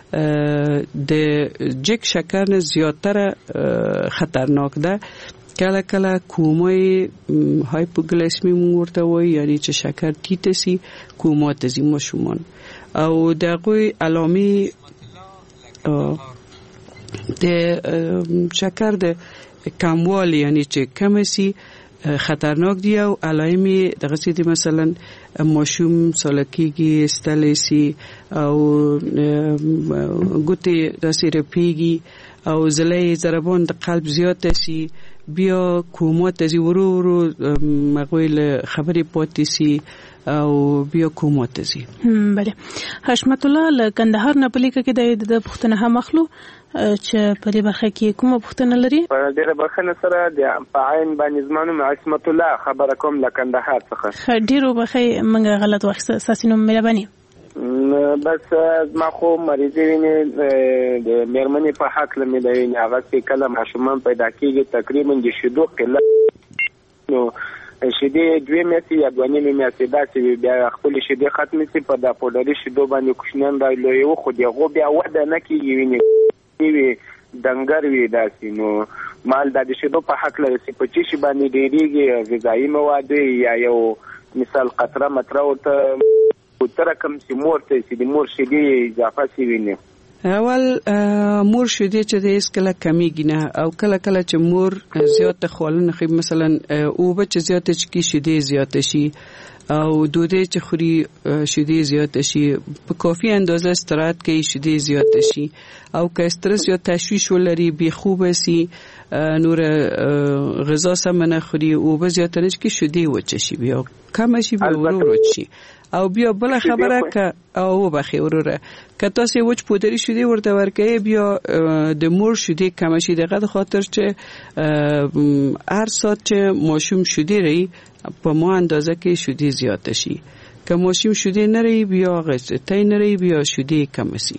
Speaker 21: د جګ شکر نه زیاتره خطرناک ده. کله کله کومای هایپوګلیسمی ورته وایي، یعنی چې شکر ټیټ شي کوما ته ځي ماشومان او دغه علامې د شکر د کموالی یعنی چې کم شي خطرناک دی او علائم دغه سي مثلا ماشوم سالکیږي ستړی سي او ګوتې داسې رپیږي او زلې ضربان د قلب زیات شي بیا کوما ته ورو مغویل خبرې پاتې سي او بیا کوما ته سي.
Speaker 20: بله، حشمت الله له کندهار نه پلیکه کې د پښتنه هم مخلو چې په دې برخه کې کومه پوښتنه لري؟
Speaker 10: په ډیره بخښنه سره د عین باندې زمانو عصمت الله خبره کوم له کندهار څخه.
Speaker 20: ډیرو بخې منګه غلط وخت ساسینو مهرباني.
Speaker 10: بس ما خو مریضي ویني د مېرمنې په حق لمه دی هغه چې کله ماشومان پیدا کیږي تقریبا د شیدو قله نو شیدې دوه میاشتې یا دوه نیمه میاشتې داسې بیا خپل شیدې ختمې سي په دا پودري شیدو باندې کوښنن دا لوی خو دغه بیا وده نه کیږي ویني دنګر وی داسې. نو مال د شیدو په حق لري چې په چی شي باندې ډېریږي غذایی مواد یا یو مثال قطره متره ورته ترکم چې مور ته چې د مور شیدې اضافه شي ویني.
Speaker 21: اول مور شیدې چې د اس کله کمیږي نه او کله کله چې مور زیات خوړل خو مثلا او به چې زیات چکی شیدې زیات شي او دودې چې خوري شیدې زیات شي په کافي اندازه استراحت کوي شیدې زیات شي او که استرس یا تشویش ولري بي خوب سي نور غذا سم نه خوري او به زیات نه کې شیدې وچ شي بیا کم شي بیا ورو شي او بیا بل خبره که او بخي وروره که تاسو وچ پودری شیدې ورته ورکې بیا د مور شیدې کم شي دغه خاطر چې هر سات چې ماشوم شیدې ری په مو اندازه کې شیدې زیات شي که ماشوم شیدې نه ری بیا غته نه ری بیا شیدې کم شي.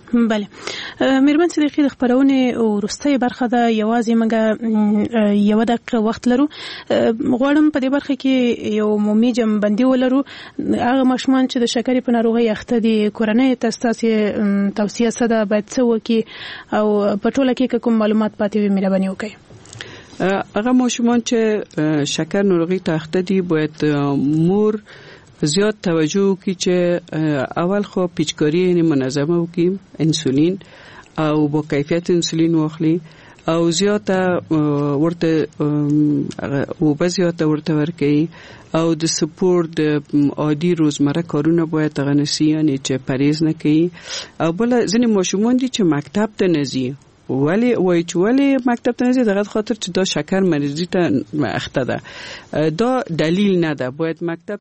Speaker 20: بله مېرمن صدیقی د خبرونه ورسته برخه ده یوازې موږ یو دقیقه وخت لرو غواړم په دې برخه کې یو عمومي جمعبندي ولرو هغه ماشومان چې د شکرې په ناروغۍ اخته دي کورنۍ ته ستاسو توصیه څه ده باید څه وکړي او په ټوله کې کوم معلومات پاتې وي مهرباني وکړئ
Speaker 21: هغه ماشومان چې شکر ناروغي ته اخته دي باید مور زیاد توجه وکړي چې اول خو پیچکاری یې منظمه وکړي انسولین او با کیفیت انسولین واخلي او زیاته ورته او زیاته ورته ورکړي او د سپورت د عادي روزمره کارونه باید تغنسی یعنی چې پریز نه کوي او بل ځینې ماشومان دي چې مکتب ته نه ځي ولی مکتب ته نه ځي دغه خاطر چې دا شکر مریضی ته اخته ده دا دلیل نه ده باید مکتب